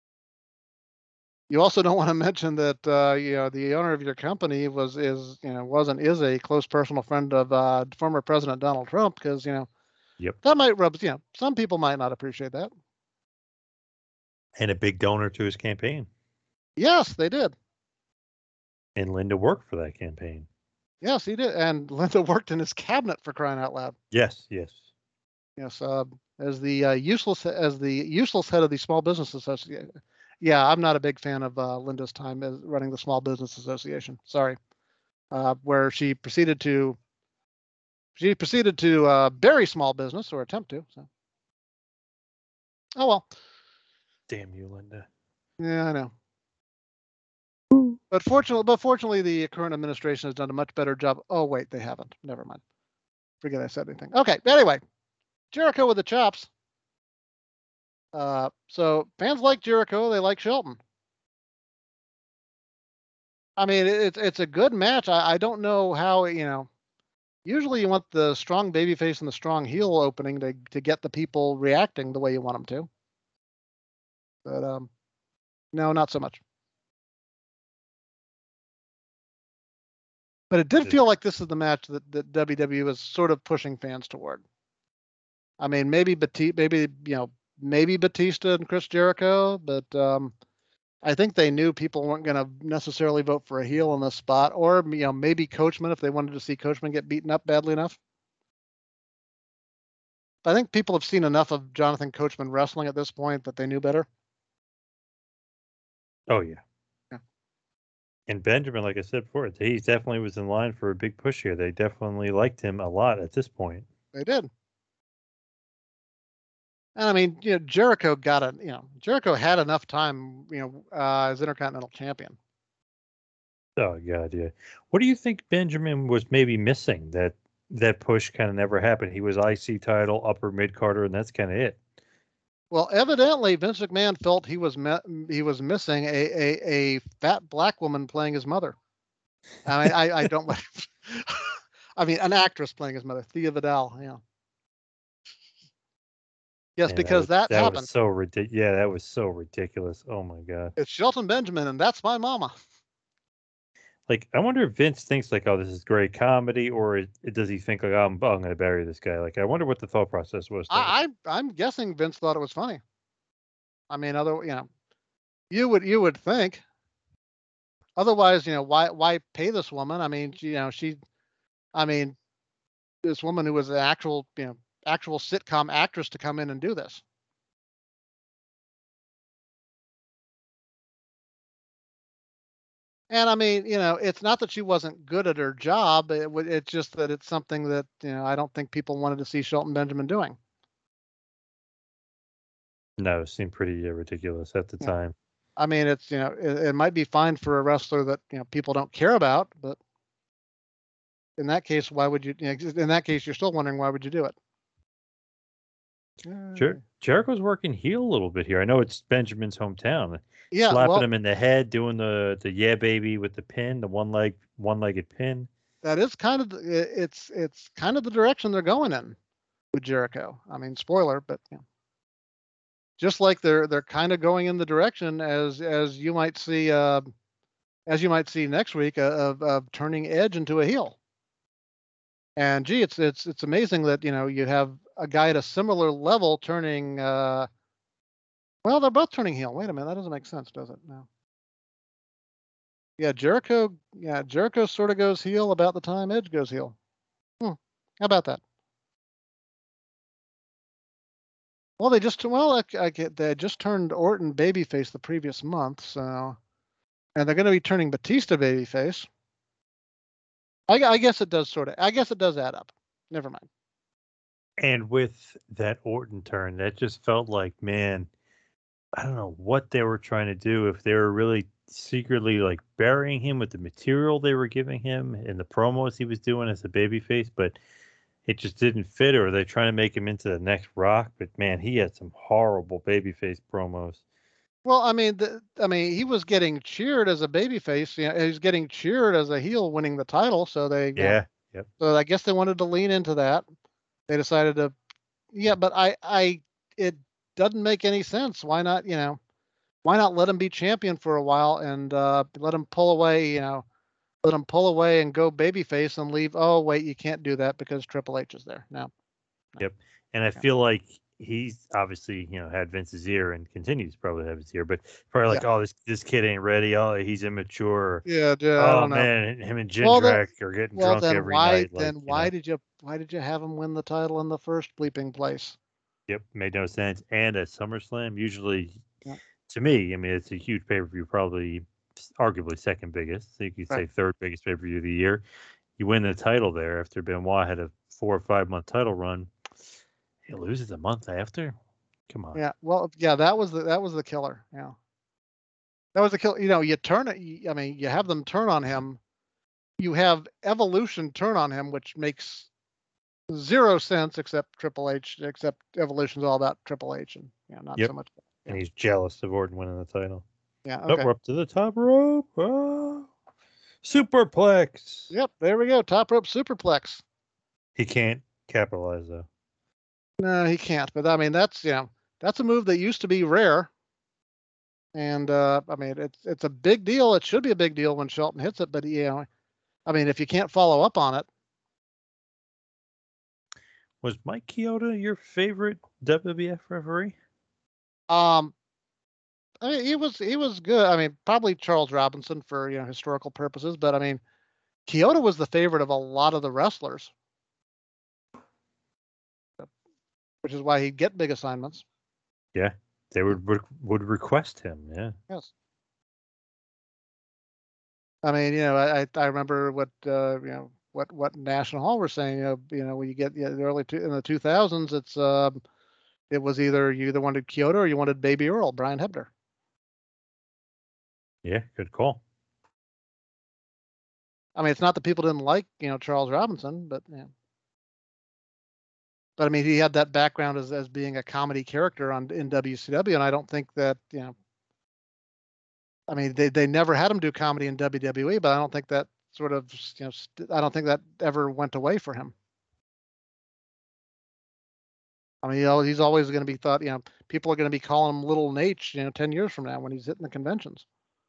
You also don't want to mention that the owner of your company is a close personal friend of former President Donald Trump, because Yep. that might rub some people might not appreciate that. And a big donor to his campaign. Yes, they did. And Linda worked for that campaign. Yes, he did. And Linda worked in his cabinet, for crying out loud. Yes. Yes, as the useless head of the Small Business Association. Yeah, I'm not a big fan of Linda's time as running the Small Business Association. Sorry, where she proceeded to bury small business, or attempt to. So, oh well. Damn you, Linda. Yeah, I know. But fortunately, the current administration has done a much better job. Oh wait, they haven't. Never mind. Forget I said anything. Okay. Anyway, Jericho with the chops. So fans like Jericho. They like Shelton. I mean, it's a good match. I don't know how, usually you want the strong babyface and the strong heel opening to get the people reacting the way you want them to. But no, not so much. But it did feel like this is the match that WWE was sort of pushing fans toward. I mean, maybe Batista and Chris Jericho, but I think they knew people weren't going to necessarily vote for a heel in this spot, or maybe Coachman if they wanted to see Coachman get beaten up badly enough. I think people have seen enough of Jonathan Coachman wrestling at this point that they knew better. Oh yeah. And Benjamin, like I said before, he definitely was in line for a big push here. They definitely liked him a lot at this point. They did. And I mean, Jericho Jericho had enough time, as Intercontinental Champion. Oh God, yeah. What do you think Benjamin was maybe missing that push kind of never happened? He was IC title, upper mid Carter, and that's kind of it. Well, evidently Vince McMahon felt he was missing a fat black woman playing his mother. I don't. I mean, an actress playing his mother, Thea Vidal. Yeah. Yes, because that happened. Was so ridiculous. Yeah, that was so ridiculous. Oh my God. It's Shelton Benjamin, and that's my mama. Like, I wonder if Vince thinks like, oh, this is great comedy, or does he think like, oh, I'm going to bury this guy? Like, I wonder what the thought process was. I'm guessing Vince thought it was funny. I mean, you would think. Otherwise, why pay this woman? I mean, this woman who was an actual sitcom actress to come in and do this. And I mean, it's not that she wasn't good at her job. It's just that it's something that, I don't think people wanted to see Shelton Benjamin doing. No, it seemed pretty ridiculous at the time. I mean, it's, it might be fine for a wrestler that, people don't care about, but in that case, why would you, in that case, you're still wondering, why would you do it? Jericho's working heel a little bit here. I know it's Benjamin's hometown. Yeah, slapping him in the head, doing the yeah baby with the pin, the one-legged pin. That is kind of it's kind of the direction they're going in with Jericho. I mean, spoiler, but just like they're kind of going in the direction as you might see next week of turning Edge into a heel. And gee, it's amazing that you have a guy at a similar level turning. Well, they're both turning heel. Wait a minute, that doesn't make sense, does it? No. Yeah, Jericho sort of goes heel about the time Edge goes heel. How about that? Well, they just turned Orton babyface the previous month, so, and they're going to be turning Batista babyface. I guess it does add up. Never mind. And with that Orton turn, that just felt like, man, I don't know what they were trying to do, if they were really secretly like burying him with the material they were giving him in the promos he was doing as a babyface, but it just didn't fit, or they're trying to make him into the next Rock. But man, he had some horrible babyface promos. Well, he was getting cheered as a babyface. You know, he was getting cheered as a heel, winning the title. So Yeah. Yep. so I guess they wanted to lean into that. They decided to, yeah. But it doesn't make any sense. Why not? Why not let him be champion for a while and let him pull away? Let him pull away and go babyface and leave. Oh wait, you can't do that because Triple H is there now. No. Yep. And I Yeah. feel like he's obviously, had Vince's ear and continues probably to have his ear, but probably like, Yeah. oh, this kid ain't ready. Oh, he's immature. Yeah, I Oh don't know. man, him and Well, Jindrak are getting Well, drunk then every night. Like, why did you have him win the title in the first bleeping place? yep, made no sense. And at SummerSlam, usually Yeah. to me, I mean, it's a huge pay per view, probably arguably second biggest. So you could say Right. third biggest pay per view of the year. You win the title there after Benoit had a 4 or 5 month title run. He loses a month after. Come on. Yeah. Well, yeah, that was the killer. Yeah. That was the kill. You turn it. You have them turn on him. You have Evolution turn on him, which makes zero sense except Triple H. Except Evolution's all about Triple H, and not Yep. so much. Yeah. And he's jealous of Orton winning the title. Yeah. Oh, Okay. we're up to the top rope. Oh. Superplex. Yep. There we go. Top rope superplex. He can't capitalize though. No, he can't. But that's that's a move that used to be rare. And it's a big deal. It should be a big deal when Shelton hits it. But if you can't follow up on it. Was Mike Chioda your favorite WWF referee? He was good. Probably Charles Robinson for historical purposes. But Chioda was the favorite of a lot of the wrestlers, which is why he'd get big assignments. Yeah, they would request him. Yeah. Yes. I remember what what National Hall were saying. When you get the early in the 2000s, it was either you either wanted Chioda or you wanted Baby Earl, Brian Hebner. Yeah, good call. It's not that people didn't like Charles Robinson, but But he had that background as being a comedy character in WCW, and I don't think that they never had him do comedy in WWE, but I don't think that sort of I don't think that ever went away for him. He's always going to be thought. People are going to be calling him Little Nate, 10 years from now when he's hitting the conventions.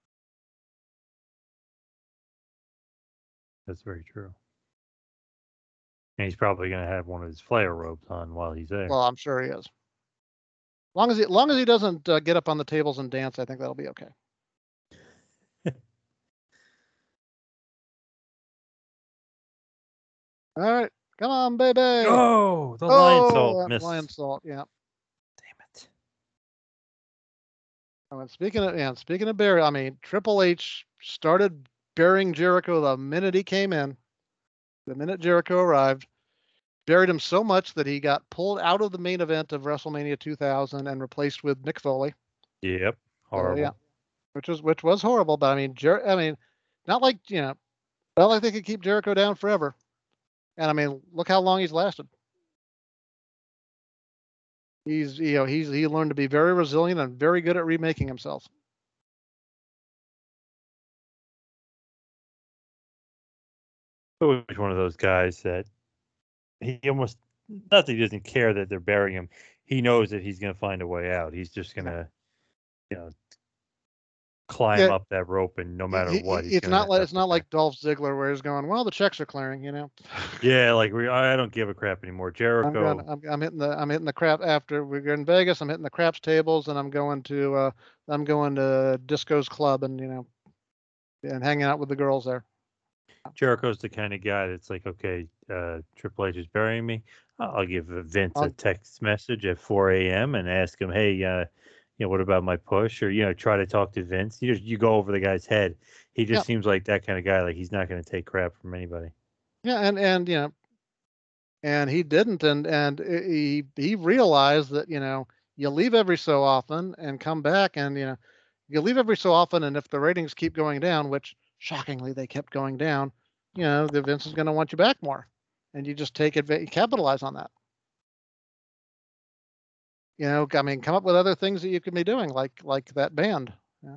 That's very true. And he's probably going to have one of his flare robes on while he's there. Well, I'm sure he is. Long as he doesn't get up on the tables and dance, I think that'll be okay. All right, come on, baby. Oh, the lion salt missed. Lion salt, yeah. Damn it. Speaking of Barry, Triple H started burying Jericho the minute he came in. The minute Jericho arrived, buried him so much that he got pulled out of the main event of WrestleMania 2000 and replaced with Mick Foley. Yep, horrible. Yeah, which was horrible. But not like not like they could keep Jericho down forever. And look how long he's lasted. He learned to be very resilient and very good at remaking himself. He's one of those guys that he almost, not that he doesn't care that they're burying him. He knows that he's going to find a way out. He's just going to, climb up that rope, and no matter what, it's not like Dolph Ziggler where he's going, well, the checks are clearing, Yeah, like I don't give a crap anymore. Jericho. I'm hitting the crap after we're in Vegas. I'm hitting the craps tables, and I'm going to Disco's Club, and and hanging out with the girls there. Jericho's the kind of guy that's like, okay, Triple H is burying me. I'll give Vince a text message at 4 a.m. and ask him, hey, what about my push? Or, try to talk to Vince. You go over the guy's head. He just seems like that kind of guy. Like, he's not going to take crap from anybody. Yeah, and he didn't, and he realized that you leave every so often and come back, and you leave every so often, and if the ratings keep going down, which shockingly they kept going down, the Vince is going to want you back more, and you just capitalize on that. I mean, come up with other things that you can be doing, like that band. Yeah.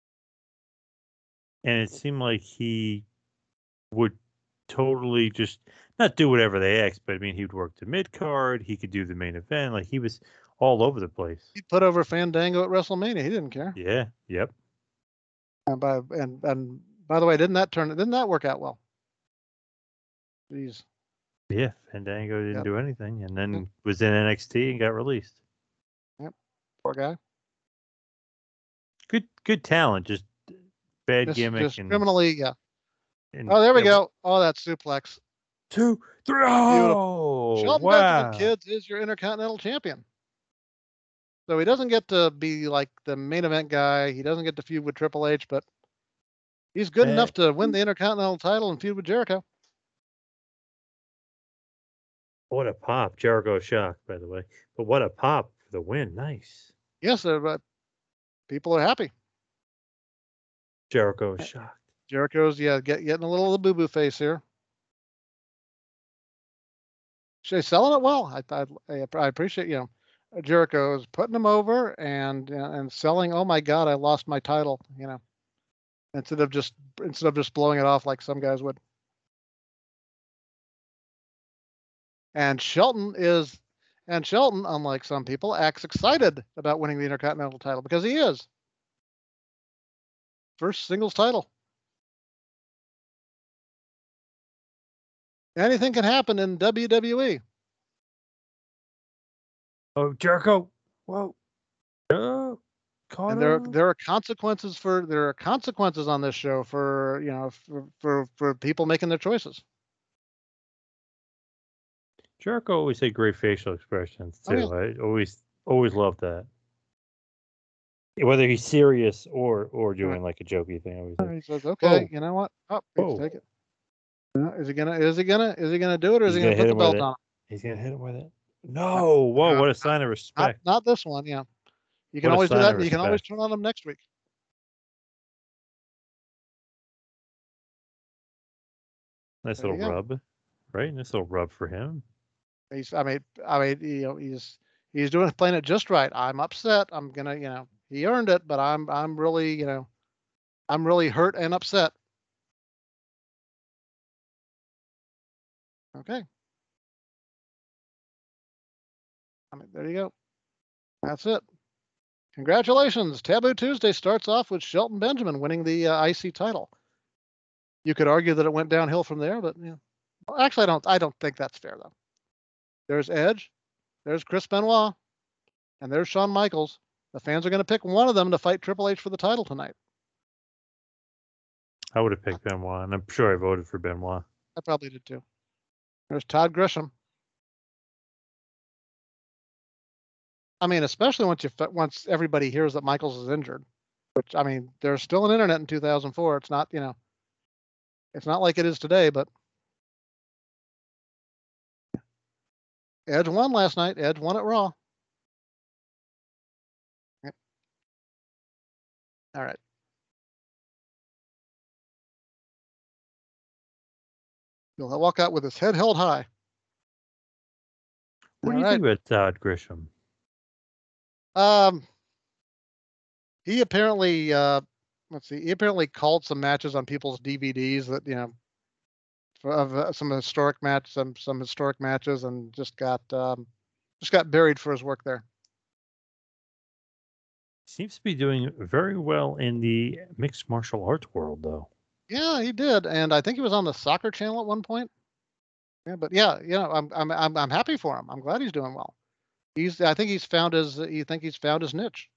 And it seemed like he would totally just not do whatever they asked, but I mean, he'd work the mid card, he could do the main event, like he was all over the place. He put over Fandango at WrestleMania. He didn't care. Yeah. Yep. And by the way, didn't that work out well? Jeez. Yeah, Fandango didn't do anything, and then was in NXT and got released. Yep. Poor guy. Good talent, just bad gimmick. Just criminally, yeah. Oh, there we go. Oh, that suplex. 2, 3. Oh, Shelton Benjamin, kids, is your Intercontinental Champion. So he doesn't get to be like the main event guy. He doesn't get to feud with Triple H, but he's good enough to win the Intercontinental title and feud with Jericho. What a pop. Jericho shocked, by the way. But what a pop for the win. Nice. Yes, but people are happy. Jericho is shocked. Jericho's, getting a little of the boo-boo face here. She's selling it well. I appreciate, Jericho's putting him over and selling, oh my God, I lost my title, instead of just blowing it off like some guys would. And Shelton, unlike some people, acts excited about winning the Intercontinental title because he is. First singles title. Anything can happen in WWE. Oh, Jericho! Whoa! Oh, and there are consequences on this show for people making their choices. Jericho always had great facial expressions too. Oh, yeah. I always loved that. Whether he's serious or doing like a jokey thing. He says, "Okay, you know what? Take it." Is he gonna do it, or is he gonna put the belt on? He's gonna hit him with it. No! Whoa! What a sign of respect. Not this one. Yeah, you can always do that. You can always turn on him next week. Nice little rub, right? Nice little rub for him. He's playing it just right. I'm upset. I'm gonna, he earned it, but I'm really, I'm really hurt and upset. Okay. There you go. That's it. Congratulations. Taboo Tuesday starts off with Shelton Benjamin winning the IC title. You could argue that it went downhill from there, but well, actually, I don't think that's fair though. There's Edge, there's Chris Benoit, and there's Shawn Michaels. The fans are going to pick one of them to fight Triple H for the title tonight. I would have picked Benoit, and I'm sure I voted for Benoit. I probably did too. There's Todd Grisham. I mean, especially once everybody hears that Michaels is injured, which, I mean, there's still an internet in 2004. It's not, it's not like it is today, but Edge won last night. Edge won at Raw. Yep. All right. He'll walk out with his head held high. What do you think about Todd Grisham? He apparently, he apparently called some matches on people's DVDs that, of some historic matches, and just got buried for his work there. Seems to be doing very well in the mixed martial arts world, though. Yeah, he did, and I think he was on the Soccer Channel at one point. Yeah, but yeah, I'm happy for him. I'm glad he's doing well. I think he's found his niche.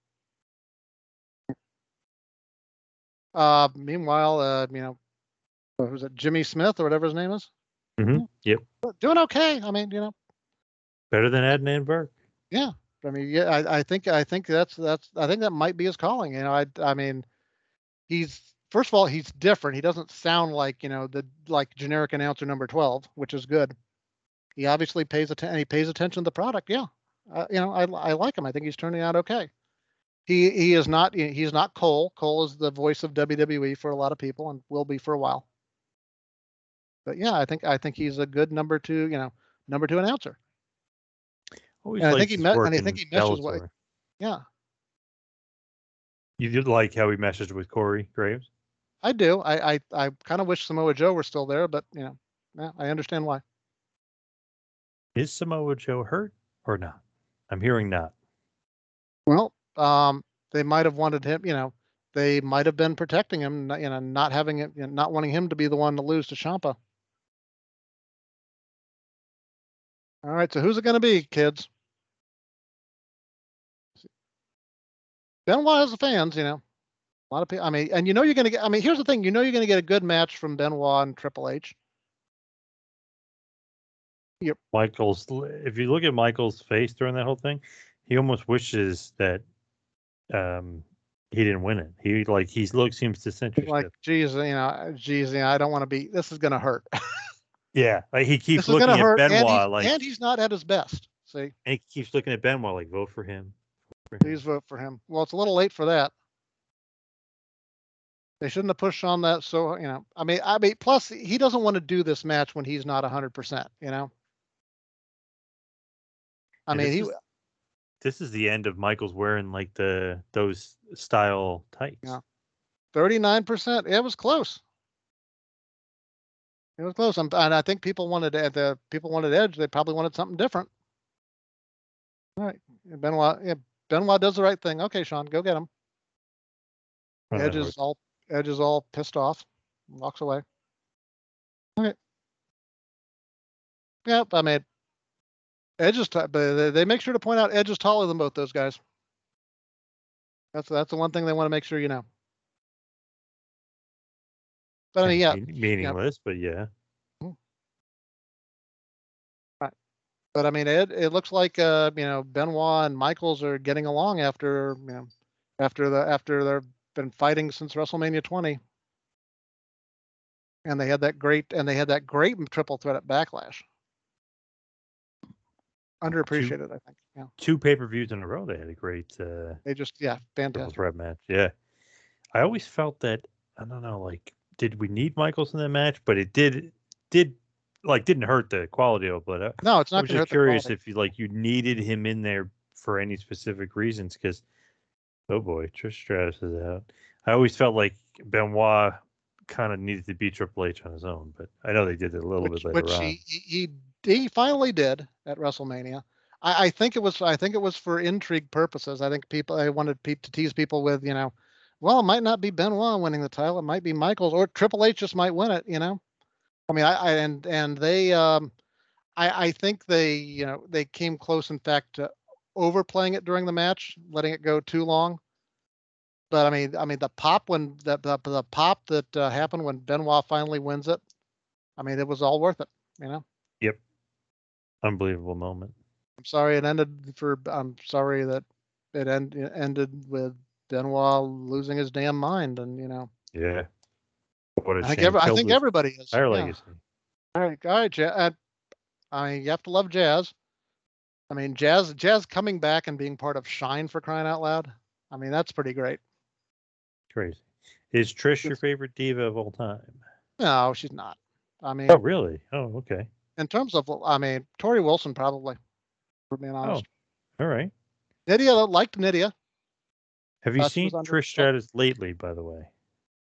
Meanwhile, what was it, Jimmy Smith or whatever his name is? Mm-hmm. Yep. Doing okay. I mean, better than Adnan Burke. Yeah. I mean, yeah, I think that might be his calling. I mean, first of all, he's different. He doesn't sound like, the generic announcer number 12, which is good. He obviously pays attention to the product. Yeah. I like him. I think he's turning out okay. He is not he's not Cole. Cole is the voice of WWE for a lot of people and will be for a while. But yeah, I think he's a good number 2 announcer. Always And I think likes he his met work and I think in he meshes what Bellator. yeah, You did like how he meshes with Corey Graves? I do. I kind of wish Samoa Joe were still there, but yeah, I understand why. Is Samoa Joe hurt or not? I'm hearing not. Well, they might have wanted him, they might have been protecting him, not having it, not wanting him to be the one to lose to Ciampa. All right, so who's it going to be, kids? Benoit has the fans, a lot of people. I mean, and you're going to get. I mean, here's the thing. You're going to get a good match from Benoit and Triple H. Michael's. If you look at Michael's face during that whole thing, he almost wishes that he didn't win it. Seems disinterested. Like, geez, I don't want to be. This is going to hurt. Yeah, like he keeps This is going looking to at hurt, Benoit and he's not at his best. See, and he keeps looking at Benoit like, vote for him. Please vote for him. Well, it's a little late for that. They shouldn't have pushed on that. So, I mean, plus he doesn't want to do this match when he's not 100%, I mean, this is the end of Michael's wearing like those style tights. Yeah. 39%. It was close. It was close. And I think people wanted Edge. They probably wanted something different. All right. Benoit does the right thing. Okay, Sean, go get him. Edge is all pissed off. Walks away. Okay. Yep. I mean, Edge is, but they make sure to point out Edge is taller than both those guys. That's the one thing they want to make sure you know. But I mean, yeah, meaningless, but yeah. Right. But I mean, it looks like Benoit and Michaels are getting along after they've been fighting since WrestleMania 20, and they had that great triple threat at Backlash. Underappreciated, I think. Yeah. 2 pay-per-views in a row. They had a great. Fantastic threat match. Yeah, I always felt that. I don't know, like, did we need Michaels in that match? But it didn't hurt the quality of it. But no, it's not. I was just curious if you needed him in there for any specific reasons. Because oh boy, Trish Stratus is out. I always felt like Benoit kind of needed to beat Triple H on his own, but I know they did it a little bit later on. He finally did at WrestleMania. I think it was for intrigue purposes. I think they wanted to tease people with, well, it might not be Benoit winning the title. It might be Michaels, or Triple H just might win it. I mean, I think they came close, in fact, to overplaying it during the match, letting it go too long. But I mean, the pop the pop that happened when Benoit finally wins it, I mean, it was all worth it. Yep. Unbelievable moment. I'm sorry that it ended with Benoit losing his damn mind, and Yeah. What a shame. I think everybody is. Our legacy. All right, Jazz. I mean, you have to love Jazz. I mean, Jazz coming back and being part of Shine, for crying out loud. I mean, that's pretty great. Crazy. Is Trish your favorite diva of all time? No, she's not. I mean. Oh, really? Oh, okay. In terms of, Tori Wilson probably, for being honest. Oh, all right. Nydia, liked Nydia. Have you seen Trish Stratus lately, by the way?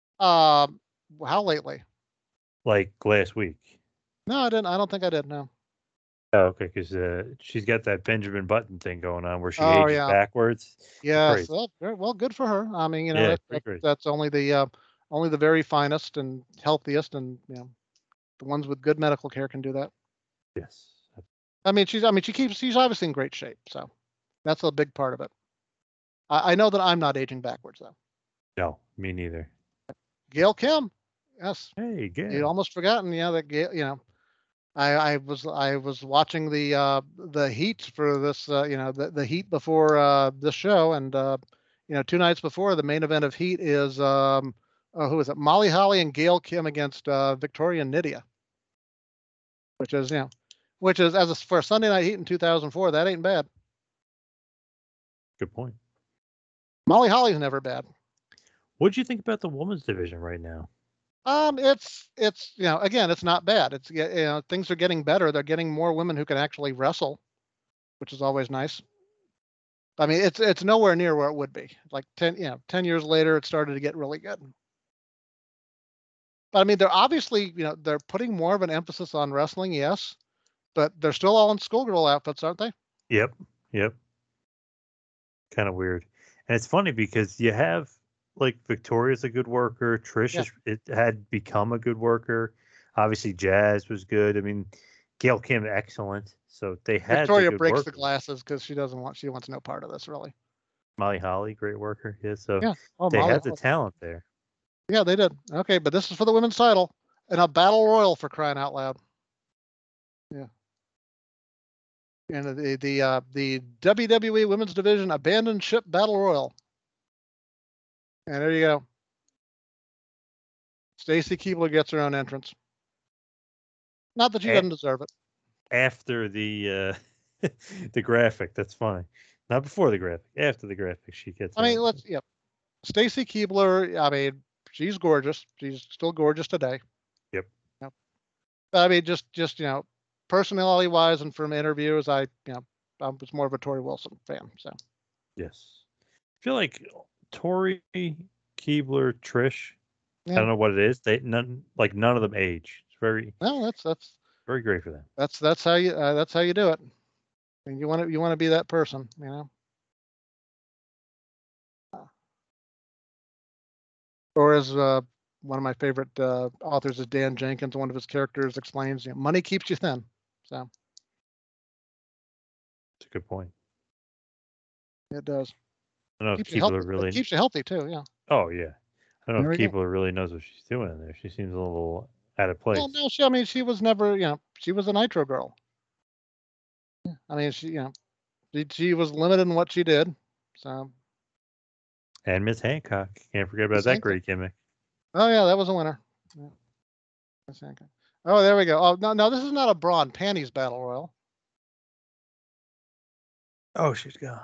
How lately? Like last week? No, I didn't. I don't think I did. No. Oh, okay, because she's got that Benjamin Button thing going on where she ages backwards. Yeah, well, good for her. I mean, that's only the very finest and healthiest, and the ones with good medical care can do that. Yes. I mean, she's obviously in great shape, so that's a big part of it. I know that I'm not aging backwards, though. No, me neither. Gail Kim, yes. Hey, Gail. You'd almost forgotten, that Gail. I was watching the heat for this, the heat before this show, and 2 nights before, the main event of Heat is who is it? Molly Holly and Gail Kim against Victoria and Nydia, which is for a Sunday Night Heat in 2004, that ain't bad. Good point. Molly Holly's never bad. What do you think about the women's division right now? It's again, it's not bad. It's things are getting better. They're getting more women who can actually wrestle, which is always nice. I mean, it's nowhere near where it would be. Like 10 years later, it started to get really good. But I mean, they're obviously, they're putting more of an emphasis on wrestling, yes, but they're still all in schoolgirl outfits, aren't they? Yep. Kind of weird. And it's funny because you have like Victoria's a good worker. Trish it had become a good worker. Obviously, Jazz was good. I mean, Gail Kim excellent. So they had Victoria the good breaks workers. the glasses because she wants no part of this really. Molly Holly, great worker. Yeah, so they had the talent there. Yeah, they did. Okay, but this is for the women's title and a battle royal, for crying out loud. Yeah. And the WWE Women's Division Abandoned Ship Battle Royal. And there you go. Stacy Keibler gets her own entrance. Not that she doesn't deserve it. After the the graphic, that's fine. Not before the graphic. After the graphic, she gets. I mean, Stacy Keibler. I mean, she's gorgeous. She's still gorgeous today. Yep. I mean, just personality wise and from interviews, I was more of a Tori Wilson fan. So. Yes. I feel like Tori, Keibler, Trish. Yeah. I don't know what it is. None of them age. It's very. No, that's very great for them. That's how you do it. And you want to be that person, Or as one of my favorite authors is Dan Jenkins. One of his characters explains, money keeps you thin. So. That's a good point. It does. I don't know if Keibler really keeps you healthy too. Yeah. Oh yeah. I don't know if Keibler really knows what she's doing in there. She seems a little out of place. Well, no, she was never, she was a Nitro girl. I mean, she was limited in what she did. So. And Miss Hancock. Can't forget about that great gimmick. Oh yeah, that was a winner. Yeah. Miss Hancock. Oh, there we go. Oh no, this is not a Braun Panties Battle Royal. Oh, she's gone.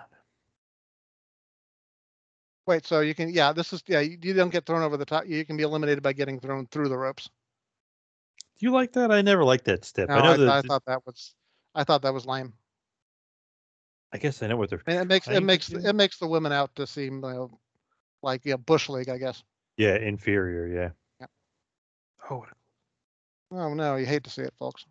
Wait, so you can, this is, you don't get thrown over the top. You can be eliminated by getting thrown through the ropes. Do you like that? I never liked that step. No, I thought that was lame. I guess I know what they're. And it makes the women out to seem like Bush League, I guess. Yeah, inferior. Yeah. Oh no, you hate to see it, folks.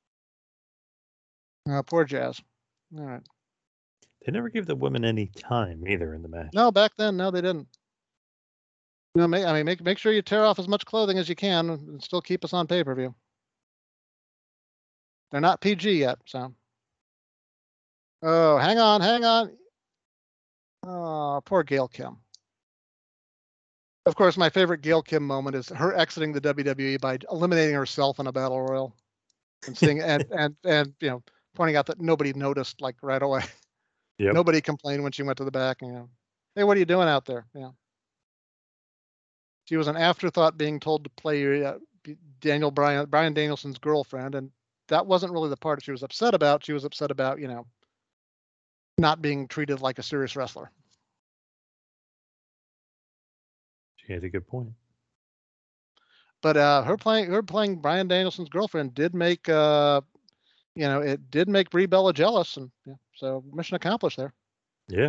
Poor Jazz. All right. They never give the women any time either in the match. No, back then, no, they didn't. No, make sure you tear off as much clothing as you can and still keep us on pay-per-view. They're not PG yet, so. Oh, hang on. Oh, poor Gail Kim. Of course, my favorite Gail Kim moment is her exiting the WWE by eliminating herself in a battle royal, and seeing and pointing out that nobody noticed right away. Yep. Nobody complained when she went to the back. Hey, what are you doing out there? Yeah. She was an afterthought, being told to play Brian Danielson's girlfriend, and that wasn't really the part she was upset about. She was upset about not being treated like a serious wrestler. She had a good point. But her playing Brian Danielson's girlfriend did make it did make Brie Bella jealous, and so mission accomplished there. Yeah.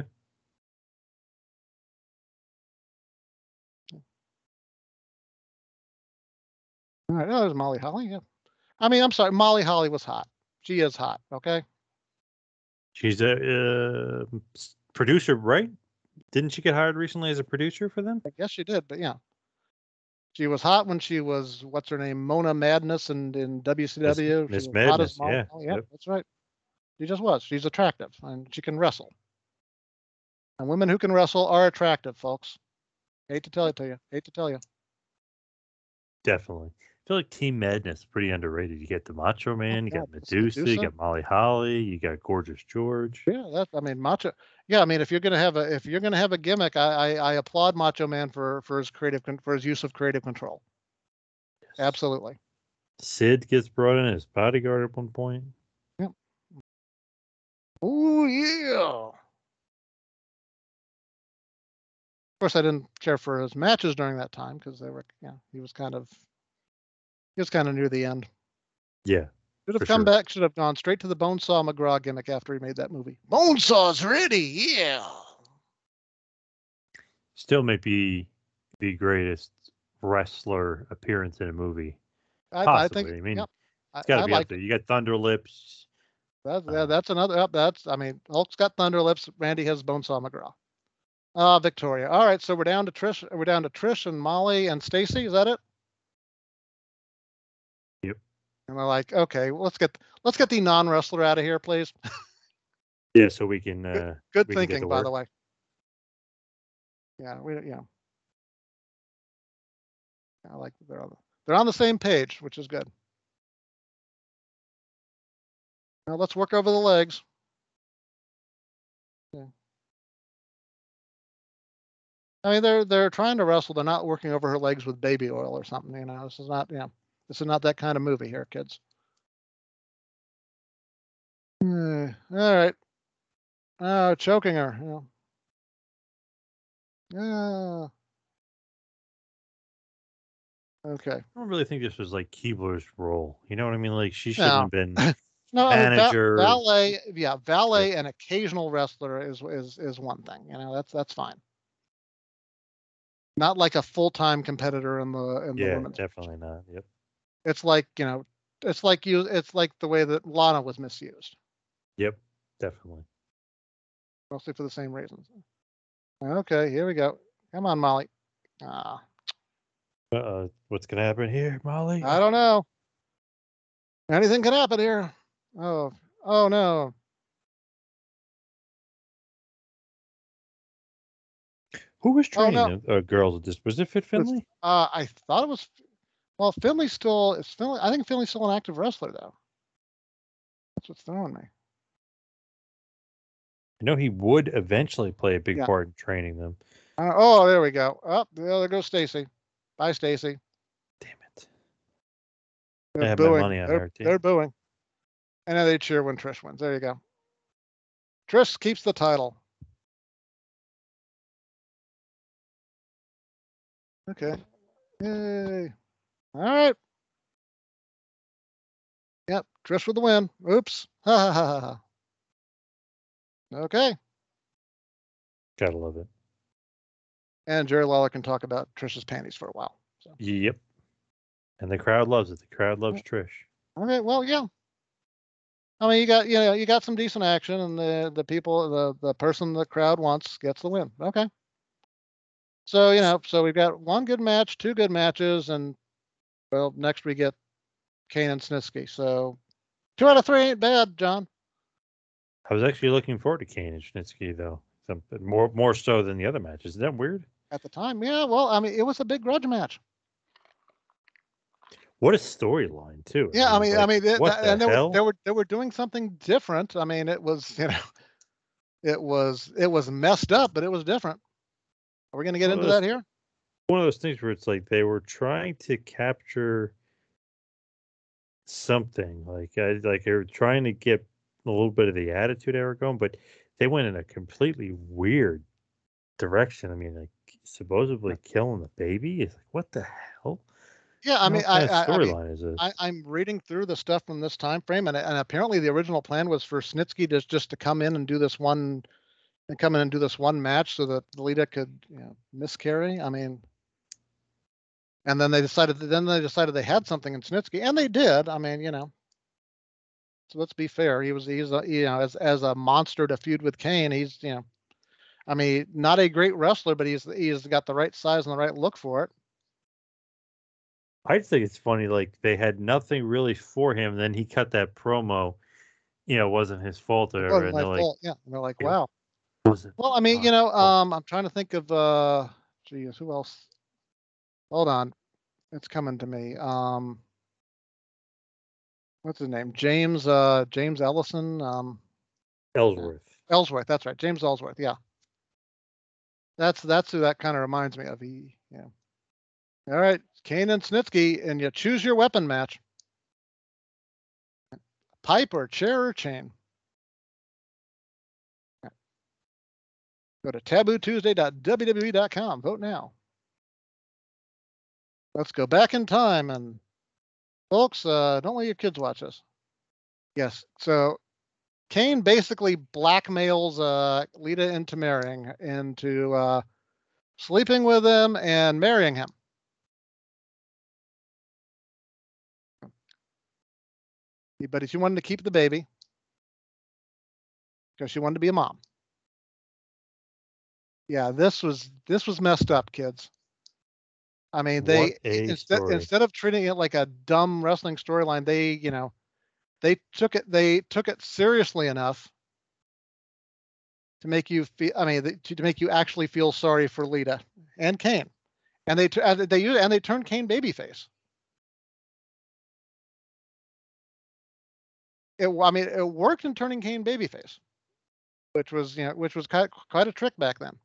All right, there's Molly Holly. Yeah. I mean, I'm sorry, Molly Holly was hot. She is hot. Okay. She's a producer, right? Didn't she get hired recently as a producer for them? I guess she did, but yeah. She was hot when she was, what's her name, Mona Madness in WCW. Miss Madness, yeah. Yep, that's right. She just was. She's attractive, and she can wrestle. And women who can wrestle are attractive, folks. Hate to tell it to you. Hate to tell you. Definitely. I feel like Team Madness is pretty underrated. You get the Macho Man, you got Medusa, you got Molly Holly, you got Gorgeous George. Yeah, Macho. Yeah, I mean, if you're gonna have a gimmick, I applaud Macho Man for his use of creative control. Yes. Absolutely. Sid gets brought in as bodyguard at one point. Yep. Oh yeah. course, I didn't care for his matches during that time because they were, he was kind of near the end. Yeah. Should have come back. Should have gone straight to the Bonesaw McGraw gimmick after he made that movie. Bonesaw's ready, yeah. Still may be the greatest wrestler appearance in a movie. I think. I mean, Yep. it's got to be like up there. You got Thunder Lips. That's another. Hulk's got Thunder Lips. Randy has Bonesaw McGraw. Victoria. All right, so we're down to Trish. We're down to Trish and Molly and Stacy. Is that it? Yep. And they're like, okay, let's get the non-wrestler out of here, please. Yeah, so we can. Good thinking, by the way. Yeah, I like they're on the same page, which is good. Now let's work over the legs. Yeah. I mean, they're trying to wrestle. They're not working over her legs with baby oil or something. This is not. This is not that kind of movie here, kids. All right. Choking her. Yeah. Okay. I don't really think this was like Keebler's role. You know what I mean? Like she shouldn't have been no, manager. Valet. Yeah, valet and occasional wrestler is one thing. That's fine. Not like a full-time competitor in the women's. Definitely not. Yep. It's like it's like the way that Lana was misused. Yep, definitely. Mostly for the same reasons. Okay, here we go. Come on, Molly. What's gonna happen here, Molly? I don't know. Anything could happen here. Oh no. Who was training girls at this? Was it Fit Finlay? I thought it was. Well, Finley's still. I think Finley's still an active wrestler, though. That's what's throwing me. I know he would eventually play a big part in training them. There we go. There goes Stacy. Bye, Stacy. Damn it. They're I have booing. my money on their team. They're booing. And then they cheer when Trish wins. There you go. Trish keeps the title. Okay. Yay. All right. Yep. Trish with the win. Oops. Ha ha ha ha. Okay. Gotta love it. And Jerry Lawler can talk about Trish's panties for a while. So. Yep. And the crowd loves it. The crowd loves Trish. Okay. Well, yeah. I mean, you got some decent action, and the people, the person the crowd wants gets the win. Okay. So so we've got one good match, two good matches, and well, next we get Kane and Snitsky. So 2 out of 3 ain't bad, John. I was actually looking forward to Kane and Snitsky, though. More so than the other matches. Isn't that weird? At the time, yeah. Well, I mean, it was a big grudge match. What a storyline, too. Yeah, they were doing something different. I mean, it was it was messed up, but it was different. Are we going to get into that here? One of those things where it's like they were trying to capture something, like they were trying to get a little bit of the attitude they were going, but they went in a completely weird direction. I mean, like supposedly killing the baby. It's like, what the hell? Yeah, I mean, storyline is this? I'm reading through the stuff from this time frame, and apparently the original plan was for Snitsky just to come in and do this one. And come in and do this one match so that Lita could miscarry. I mean, and then they decided they had something in Snitsky, and they did. I mean, So let's be fair. He's as a monster to feud with Kane. He's I mean, not a great wrestler, but he's got the right size and the right look for it. I think it's funny. Like they had nothing really for him. Then he cut that promo. It wasn't his fault. Or whatever. It wasn't my fault. Yeah, and they're like, wow. Well, I mean, I'm trying to think of geez, who else? Hold on. It's coming to me. What's his name? James Ellison. Ellsworth. Ellsworth, that's right. James Ellsworth, yeah. That's who that kind of reminds me of. All right, Kane and Snitsky, and you choose your weapon match. Pipe or chair or chain. Go to tabootuesday.wwe.com. Vote now. Let's go back in time, and folks, don't let your kids watch this. Yes. So Kane basically blackmails Lita into sleeping with him and marrying him. But she wanted to keep the baby because she wanted to be a mom. Yeah, this was messed up, kids. I mean, instead of treating it like a dumb wrestling storyline, they took it seriously enough to make you feel. I mean, to make you actually feel sorry for Lita and Kane, and they turned Kane babyface. It worked in turning Kane babyface, which was quite a trick back then.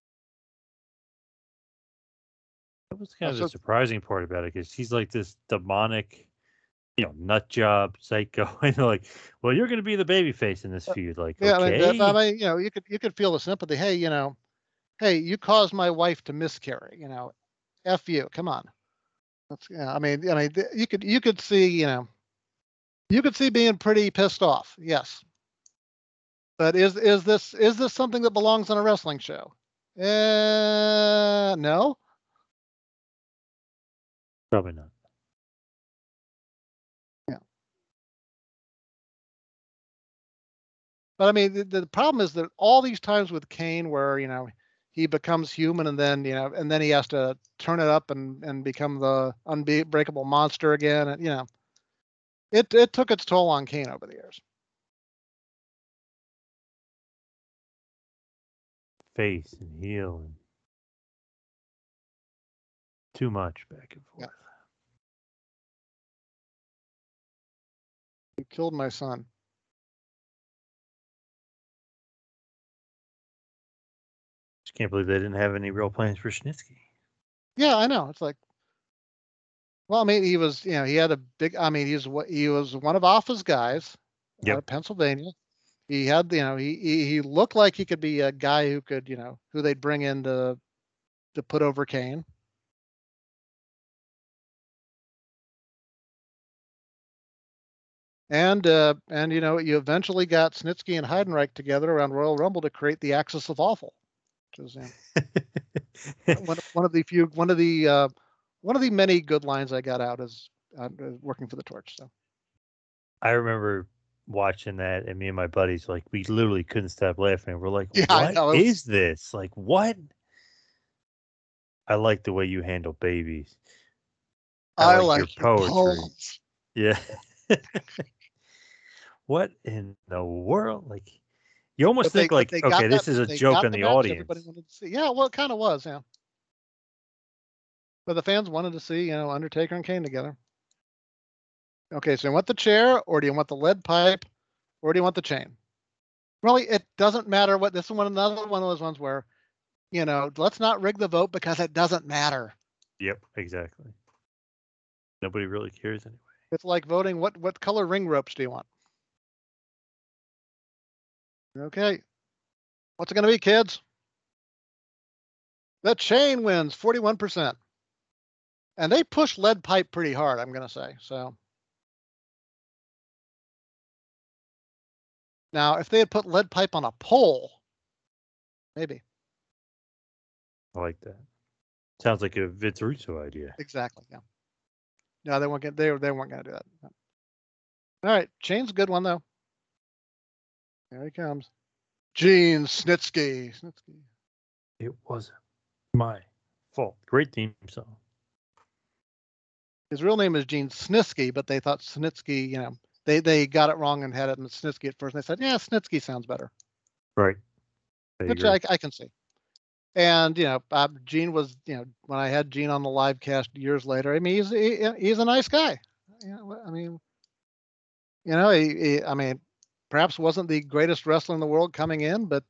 That was kind of the surprising part about it, because he's like this demonic, nut job psycho, and they're like, well, you're going to be the babyface in this feud. Like, yeah, okay, I mean, you could feel the sympathy. Hey, you caused my wife to miscarry. F you. Come on. I mean, you could see, you could see being pretty pissed off. Yes. But is this something that belongs on a wrestling show? No. Probably not. Yeah. But I mean, the problem is that all these times with Kane where, he becomes human and then, and then he has to turn it up and become the unbreakable monster again. And, it took its toll on Kane over the years. Face and heel and too much back and forth. Yeah. You killed my son. Just can't believe they didn't have any real plans for Snitsky. Yeah, I know. It's like, well, I mean, he was, he had a big. I mean, he was one of Alpha's guys out of Pennsylvania. He had, he looked like he could be a guy who could, who they'd bring in to put over Kane. And you eventually got Snitsky and Heidenreich together around Royal Rumble to create the Axis of Awful, which is one of the many good lines I got out as working for the Torch. So I remember watching that, and me and my buddies, like, we literally couldn't stop laughing. We're like, yeah, what is this? Like, what? I like the way you handle babies. I like your poetry. Yeah. What in the world? Like, you almost think like, okay, this is a joke on the audience. Everybody wanted to see. Yeah, well, it kind of was, yeah. But the fans wanted to see, Undertaker and Kane together. Okay, so you want the chair, or do you want the lead pipe, or do you want the chain? Really, it doesn't matter what. This is another one of those ones where, let's not rig the vote because it doesn't matter. Yep, exactly. Nobody really cares anyway. It's like voting what color ring ropes do you want? Okay. What's it going to be, kids? The chain wins 41%. And they push lead pipe pretty hard, I'm going to say. So now, if they had put lead pipe on a pole, maybe. I like that. Sounds like a Vince Russo idea. Exactly. Yeah. No, they weren't going to do that. All right, chain's a good one though. There he comes. Gene Snitsky. It wasn't my fault. Great theme song. His real name is Gene Snitsky, but they thought Snitsky, they got it wrong and had it in Snitsky at first. And they said, yeah, Snitsky sounds better. Right. Which I can see. And, Gene was, when I had Gene on the live cast years later, I mean, he's a nice guy. I mean, he perhaps wasn't the greatest wrestler in the world coming in, but,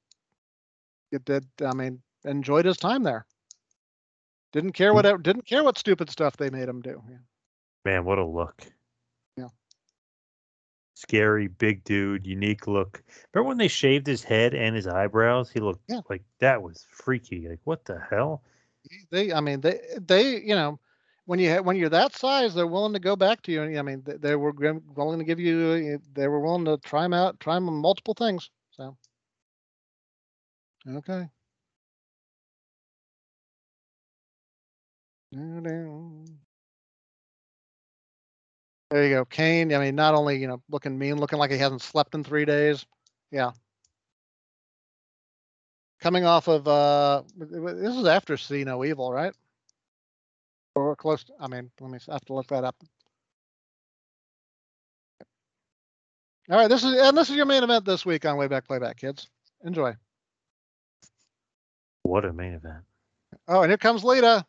enjoyed his time there. Didn't care what stupid stuff they made him do. Yeah. Man, what a look. Yeah. scary, big dude, unique look. Remember when they shaved his head and his eyebrows? He looked like that was freaky. Like, what the hell? I mean, when you're that size, they're willing to go back to you. I mean, they were willing to give you. They were willing to try them multiple things. So, okay. There you go, Kane. I mean, not only looking mean, looking like he hasn't slept in 3 days. Yeah. Coming off of this is after See No Evil, right? Or close. I mean, I have to look that up. All right, this is your main event this week on Way Back Playback, kids. Enjoy. What a main event! Oh, and here comes Lita.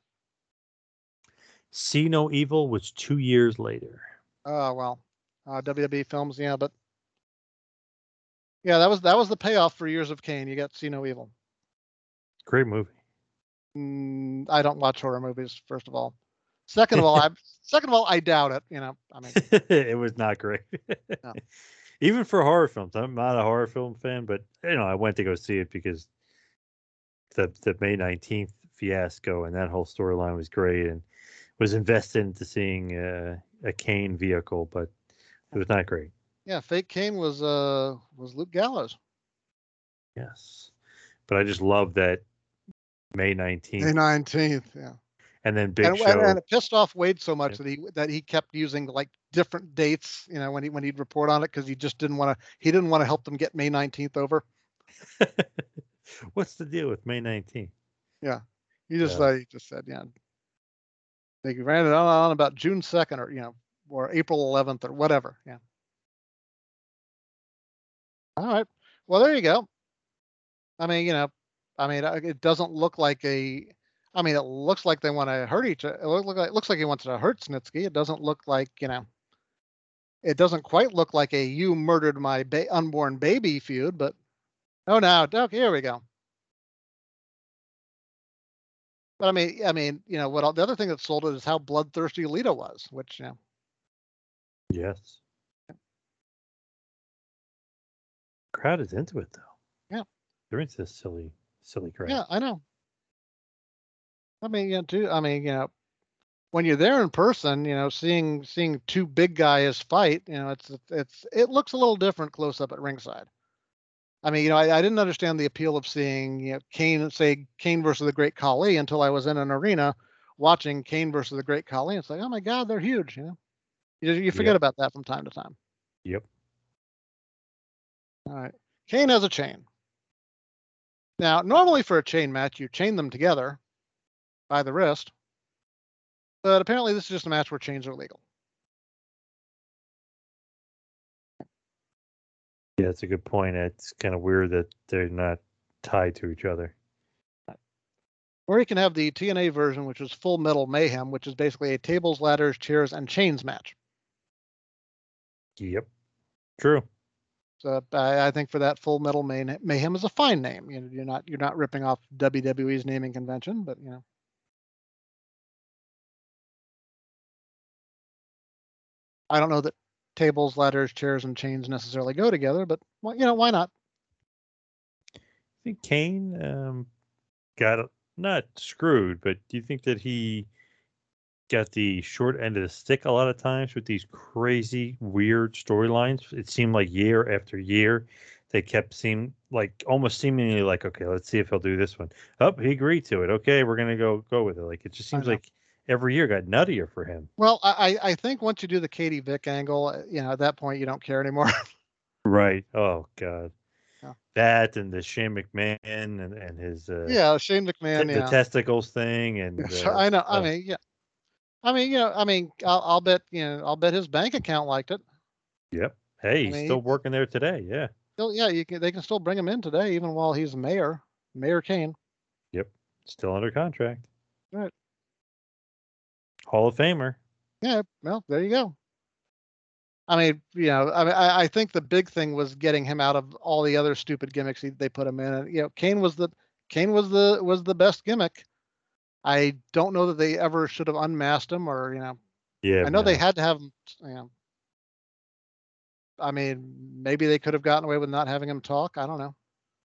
See No Evil was 2 years later. Oh well, WWE films, yeah, but yeah, that was the payoff for years of Kane. You got See No Evil. Great movie. I don't watch horror movies. First of all, second of all, I doubt it. I mean, it was not great. No. Even for horror films, I'm not a horror film fan, but I went to go see it because the May 19th fiasco and that whole storyline was great, and was invested into seeing a Kane vehicle, but it was not great. Yeah, fake Kane was Luke Gallows. Yes, but I just love that May 19th. May 19th, yeah. And then Big Show. And it pissed off Wade so much that he kept using like different dates, when he'd report on it, because he just didn't want to help them get May 19th over. What's the deal with May 19th? Yeah, he just said, yeah. They ran it on about June 2nd or April 11th or whatever. Yeah. All right. Well, there you go. I mean, it doesn't look like it looks like they want to hurt each other. It looks like he wants to hurt Snitsky. It doesn't look like, it doesn't quite look like a "you murdered my unborn baby" feud, but okay, here we go. But I mean, the other thing that sold it is how bloodthirsty Lita was, which, Yes. Crowd is into it though. Yeah. They're into this silly crowd. Yeah, I know. I mean, when you're there in person, seeing two big guys fight, it looks a little different close up at ringside. I mean, I didn't understand the appeal of seeing Kane versus the Great Khali until I was in an arena watching Kane versus the Great Khali. It's like, oh my God, they're huge. You forget about that from time to time. Yep. All right. Kane has a chain. Now, normally for a chain match, you chain them together by the wrist, but apparently this is just a match where chains are legal. Yeah, that's a good point. It's kind of weird that they're not tied to each other. Or you can have the TNA version, which is Full Metal Mayhem, which is basically a tables, ladders, chairs, and chains match. Yep. True. So I think for that, Full Metal Mayhem is a fine name. You're not ripping off WWE's naming convention, but I don't know that tables, ladders, chairs, and chains necessarily go together, but why not? I think Kane got not screwed, but do you think that he got the short end of the stick a lot of times with these crazy, weird storylines? It seemed like year after year, they kept almost seemingly like, okay, let's see if he'll do this one. Oh, he agreed to it. Okay, we're gonna go with it. Like, it just seems like every year got nuttier for him. Well, I think once you do the Katie Vick angle, at that point you don't care anymore. Right. Oh God. Yeah. That and the Shane McMahon and his Shane McMahon, the testicles thing, and I know. I'll bet his bank account liked it. Yep. Hey, he's still working there today. Yeah. Still, yeah. They can still bring him in today, even while he's Mayor Kane. Yep. Still under contract. Right. Hall of Famer. Yeah. Well, there you go. I think the big thing was getting him out of all the other stupid gimmicks they put him in. And, Kane was the best gimmick. I don't know that they ever should have unmasked him, or Yeah. I know they had to have him. I mean, maybe they could have gotten away with not having him talk. I don't know.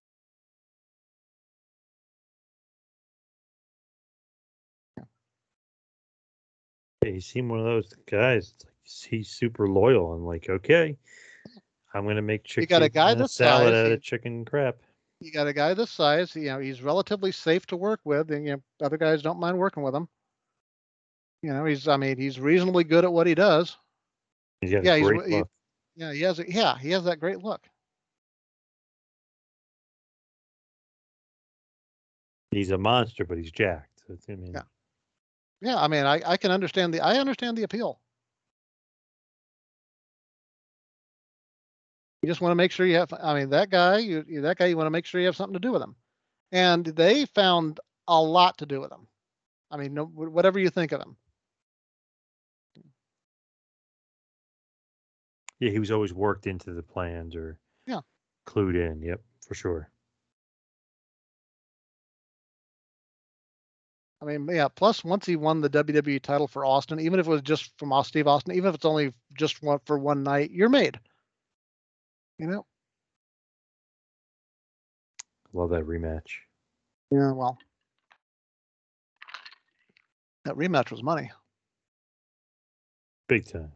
Yeah, he seemed one of those guys. It's like he's super loyal and like, okay, I'm gonna make You got a guy chicken this salad size. out of chicken crap. You got a guy this size. He's relatively safe to work with, and other guys don't mind working with him. I mean, he's reasonably good at what he does. He's got a Yeah, great look. he has that great look. He's a monster, but he's jacked. So I Yeah, mean, yeah. I mean, I can understand I understand the appeal. You just want to make sure you have. I mean, that guy, you want to make sure you have something to do with him. And they found a lot to do with him. I mean, no, whatever you think of him. yeah, he was always worked into the plans or Yeah. clued in. Yep, for sure. I mean, yeah. Plus, once he won the WWE title for Austin, even if it was just from Steve Austin, even if it's only just one for one night, you're made. You know. Love that rematch. Yeah. Well, that rematch was money. Big time.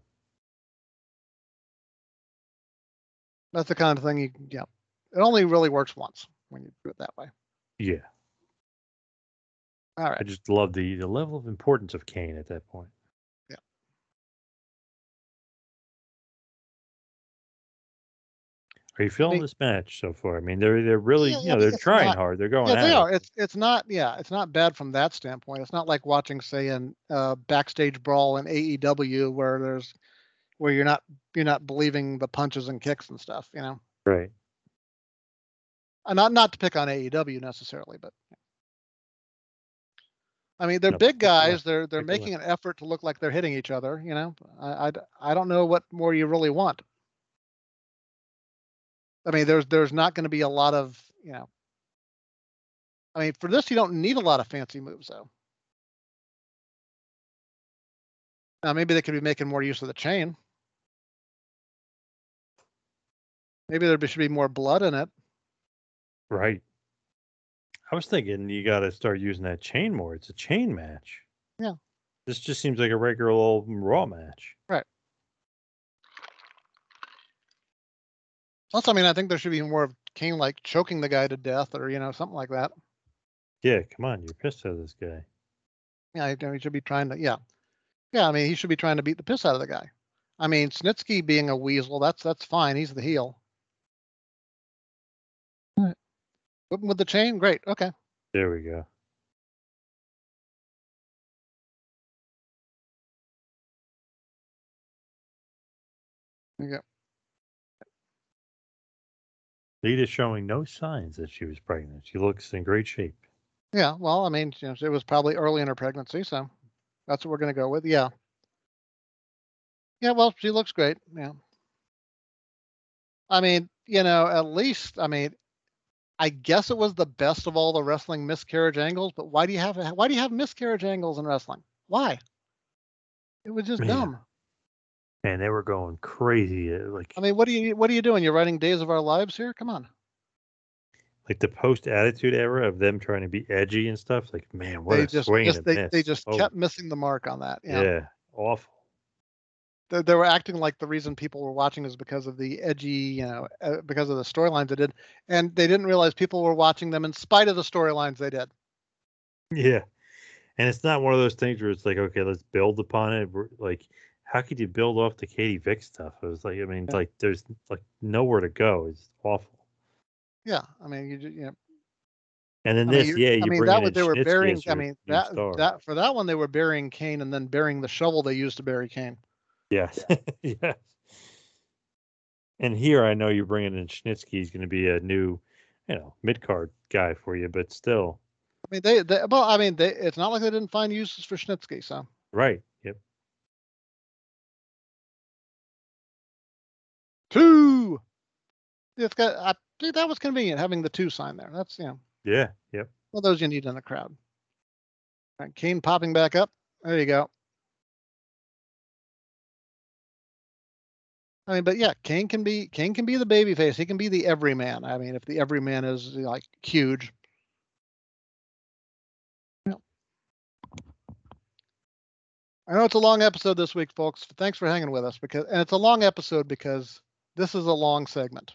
That's the kind of thing yeah. It only really works once when you do it that way. Yeah. All right. I just love the level of importance of Kane at that point. Yeah. Are you I feeling mean, this match so far? I mean, they're really, yeah. I mean, they're it's trying not. hard. They're going Yeah, they at it. are. It's not. Yeah, it's not bad from that standpoint. It's not like watching, say, an backstage brawl in AEW where you're not believing the punches and kicks and stuff. Right. Not to pick on AEW necessarily, but I mean they're No, big pick away. guys. They're Pick away. making an effort to look like they're hitting each other. I don't know what more you really want. I mean there's not going to be a lot of I mean for this you don't need a lot of fancy moves though. Now maybe they could be making more use of the chain. Maybe there should be more blood in it. Right. I was thinking you got to start using that chain more. It's a chain match. Yeah. This just seems like a regular old Raw match. Right. Plus, I mean, I think there should be more of Kane like choking the guy to death or something like that. Yeah, come on, you're pissed at this guy. Yeah, he should be trying to. Yeah, yeah. I mean, he should be trying to beat the piss out of the guy. I mean, Snitsky being a weasel, that's fine. He's the heel. Right. Whip him with the chain, great. Okay. There we go. Yeah. Lita's showing no signs that she was pregnant. She looks in great shape. Yeah. Well, I mean, it was probably early in her pregnancy, so that's what we're gonna go with. Yeah. Yeah. Well, she looks great. Yeah. I mean, at least, I mean, I guess it was the best of all the wrestling miscarriage angles, but why do you have miscarriage angles in wrestling? Why? It was just Man, dumb. man, they were going crazy. I mean, what are you doing? You're writing Days of Our Lives here? Come on. Like the post Attitude Era of them trying to be edgy and stuff. Like, man, what They a just swing and just a they miss. just Oh, kept missing the mark on that. Yeah. yeah, awful. They were acting like the reason people were watching is because of the edgy, because of the storylines they did, and they didn't realize people were watching them in spite of the storylines they did. Yeah, and it's not one of those things where it's like, okay, let's build upon it. Like, how could you build off the Katie Vick stuff? It was like, I mean, like, there's like nowhere to go. It's awful. Yeah, I mean, And then I mean, this, yeah, I you mean bring that in was they were Snitsky burying. as I your mean new that star. that for that one they were burying Kane and then burying the shovel they used to bury Kane. Yes, yes. And here, I know you're bringing in Snitsky. He's going to be a new, mid card guy for you, but still, I mean well, I mean it's not like they didn't find uses for Snitsky. So right? Yep. two. That was convenient having the two sign there. That's Yeah. Yep. one of those you need in the crowd. All right, Kane popping back up. There you go. I mean, but yeah, Kane can be the baby face. He can be the everyman. I mean, if the everyman is like huge. Yeah. I know it's a long episode this week, folks. Thanks for hanging with us and it's a long episode because this is a long segment.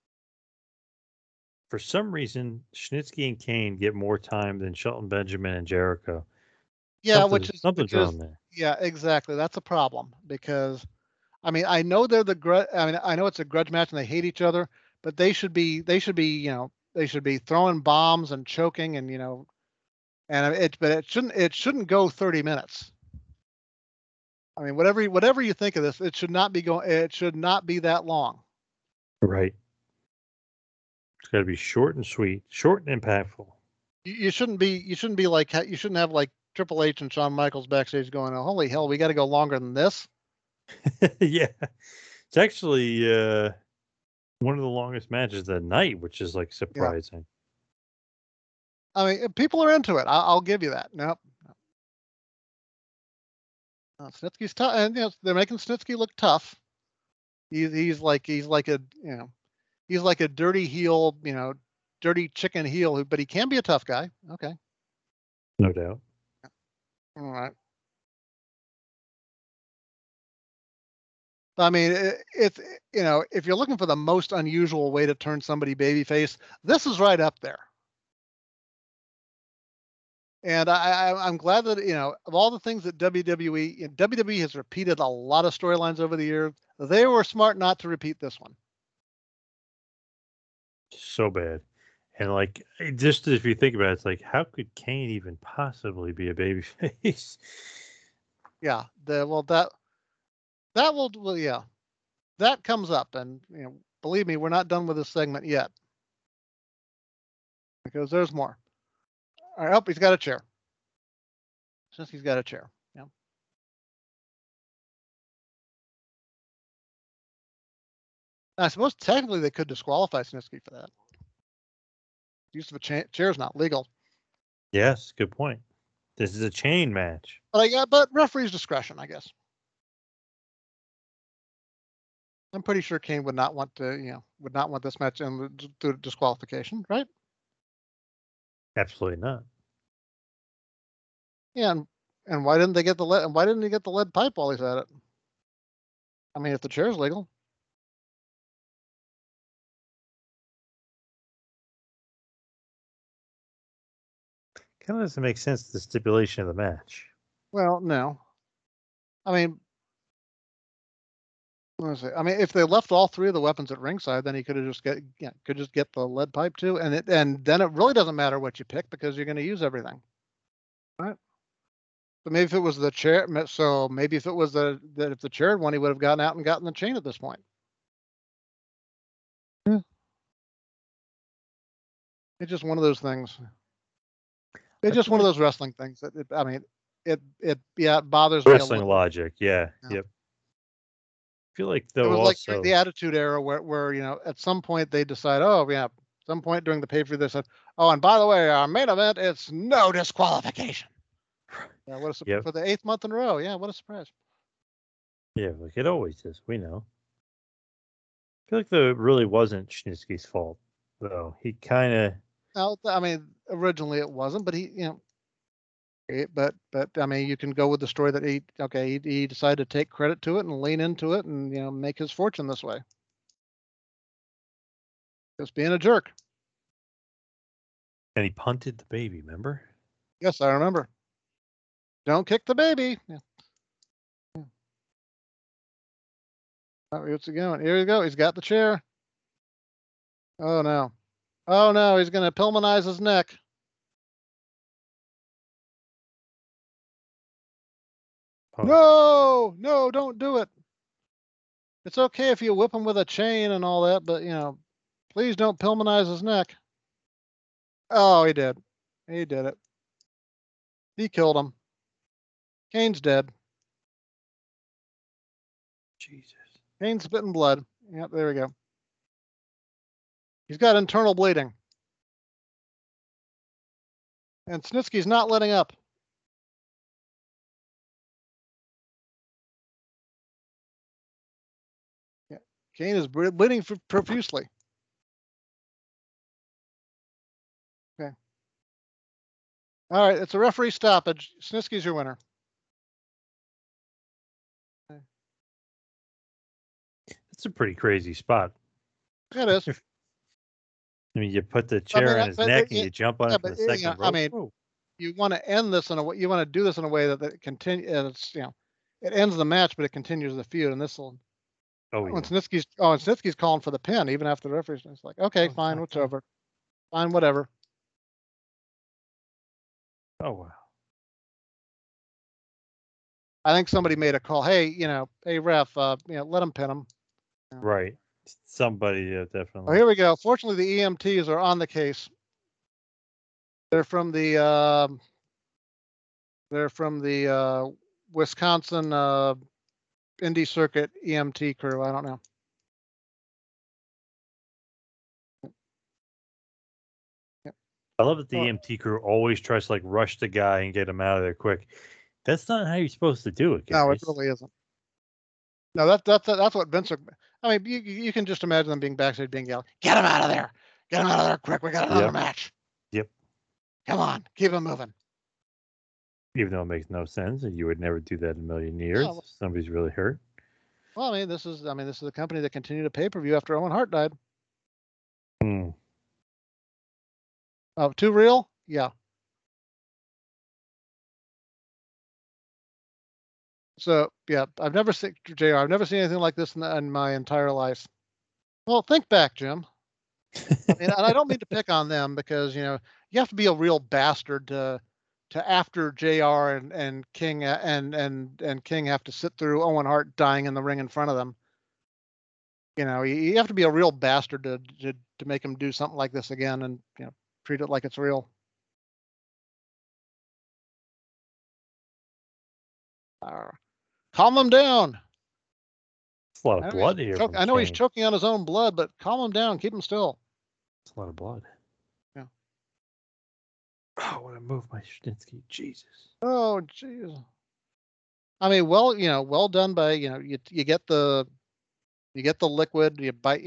For some reason, Snitsky and Kane get more time than Shelton Benjamin and Jericho. Yeah, Something's wrong there. yeah, exactly. That's a problem because I mean, I know they're the grudge. I mean, I know it's a grudge match and they hate each other, but they should be throwing bombs and choking and and but it shouldn't go 30 minutes. I mean, whatever you think of this, it should not be going. It should not be that long. Right. It's got to be short and sweet, short and impactful. You shouldn't be. You shouldn't be like. You shouldn't have like Triple H and Shawn Michaels backstage going, "Oh, holy hell, we got to go longer than this." Yeah, it's actually one of the longest matches of the night, which is like surprising. I mean, people are into it. I'll give you that. Nope. Snitsky's tough, and they're making Snitsky look tough. He's like a he's like a dirty heel, dirty chicken heel, but he can be a tough guy. Okay, no doubt. all right. I mean, it's if you're looking for the most unusual way to turn somebody babyface, this is right up there. And I'm glad that of all the things that WWE has repeated a lot of storylines over the years, they were smart not to repeat this one. So bad. And like, just if you think about it, it's like, how could Kane even possibly be a babyface? Yeah, that will yeah, that comes up, and believe me, we're not done with this segment yet because there's more. All right, he's got a chair. Since he's got a chair, yeah. I suppose technically they could disqualify Snitsky for that. Use of a chair is not legal. Yes, good point. This is a chain match. But referee's discretion, I guess. I'm pretty sure Kane would not want this match through disqualification, right? Absolutely not. Yeah, and why didn't they get the lead? And why didn't he get the lead pipe while he's at it? I mean, if the chair is legal. Kind of doesn't make sense the stipulation of the match. Well, no. I mean, if they left all three of the weapons at ringside, then he could have just get the lead pipe too, and then it really doesn't matter what you pick because you're going to use everything, right? So maybe if it was the chair, so maybe if it was if the chair one, he would have gotten out and gotten the chain at this point. Yeah. It's just one of those things. It's just one of those wrestling things that it bothers me. Wrestling logic, yeah. Yep. I feel like though it was also like the Attitude Era where at some point they decide, oh yeah, some point during the pay-per-view they said, oh, and by the way, our main event, it's no disqualification. Yeah, what a for the 8th month in a row. Yeah, what a surprise. Yeah, like it always is. We know. I feel like though it really wasn't Snitsky's fault, though. He kind of. Well, I mean, originally it wasn't, but but I mean, you can go with the story that he decided to take credit to it and lean into it and make his fortune this way. Just being a jerk. And he punted the baby. Remember? Yes, I remember. Don't kick the baby. Yeah. What's he going? Here we go. He's got the chair. Oh no. Oh no, he's going to Pillmanize his neck. Oh. No, don't do it. It's okay if you whip him with a chain and all that, but please don't Pillmanize his neck. Oh, he did. He did it. He killed him. Kane's dead. Jesus. Kane's spitting blood. Yep, there we go. He's got internal bleeding. And Snitsky's not letting up. Yeah. Kane is bleeding profusely. Okay. All right, it's a referee stoppage. Snitsky's your winner. Okay. It's a pretty crazy spot. It is. I mean, you put the chair on his neck and you jump on it for the second rope. I mean, you want to end this in a way. You want to do this in a way that it continue. It's it ends the match, but it continues the feud. And this will. Oh, yeah. When Snitsky's calling for the pin even after the referee's. It's like, okay, fine, it's over. Fine, whatever. Oh wow. I think somebody made a call. Hey, hey ref, let him pin him. Right. Somebody, definitely. Oh, here we go. Fortunately, the EMTs are on the case. They're from the Wisconsin Indie Circuit EMT crew. I don't know. Yep. I love that the EMT crew always tries to rush the guy and get him out of there quick. That's not how you're supposed to do it, guys. No, it really isn't. No, that's what Vince. I mean, you can just imagine them being backstage, being yelled, "Get him out of there! Get him out of there quick! We got another match." Yep. Come on, keep him moving. Even though it makes no sense, and you would never do that in a million years. No. Somebody's really hurt. Well, I mean, this is a company that continued to pay-per-view after Owen Hart died. Oh, too real? Yeah. So yeah, I've never seen JR. I've never seen anything like this in my entire life. Well, think back, Jim. And I don't mean to pick on them because you have to be a real bastard to after JR and King and King have to sit through Owen Hart dying in the ring in front of them. You have to be a real bastard to make him do something like this again and treat it like it's real. Calm him down. It's a lot of blood here. I know he's choking on his own blood, but calm him down. Keep him still. It's a lot of blood. Yeah. Oh, what a move by Snitsky. Jesus. Oh, jeez. I mean, well done by, you get the liquid, you bite,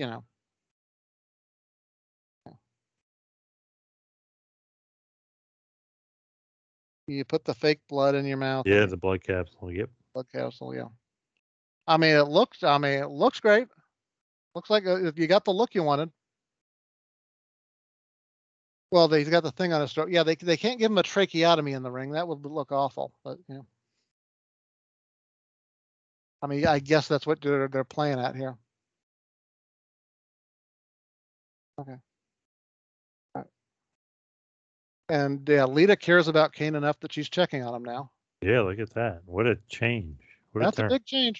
You put the fake blood in your mouth. Yeah, the blood capsule. Yep. Blood capsule, yeah. I mean, it looks great. Looks like you got the look you wanted. Well, he's got the thing on his throat. Yeah, they can't give him a tracheotomy in the ring. That would look awful. But I mean, I guess that's what they're playing at here. Okay. All right. And yeah, Lita cares about Kane enough that she's checking on him now. Yeah, look at that. What a change. That's a big change.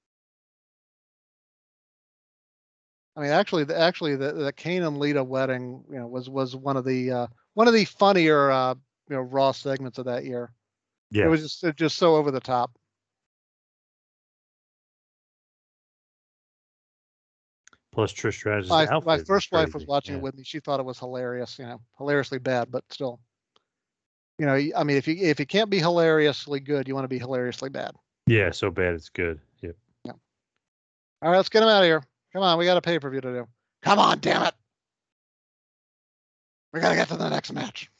I mean, actually, the Kane and Lita wedding, was one of the funnier, Raw segments of that year. Yeah, it was just so over the top. Plus Trish Stratus' outfit. My first wife was watching it with me. She thought it was hilarious. Hilariously bad, but still. I mean, if you can't be hilariously good, you want to be hilariously bad. Yeah, so bad it's good. Yep. Yeah. All right, let's get him out of here. Come on, we got a pay-per-view to do. Come on, damn it. We got to get to the next match.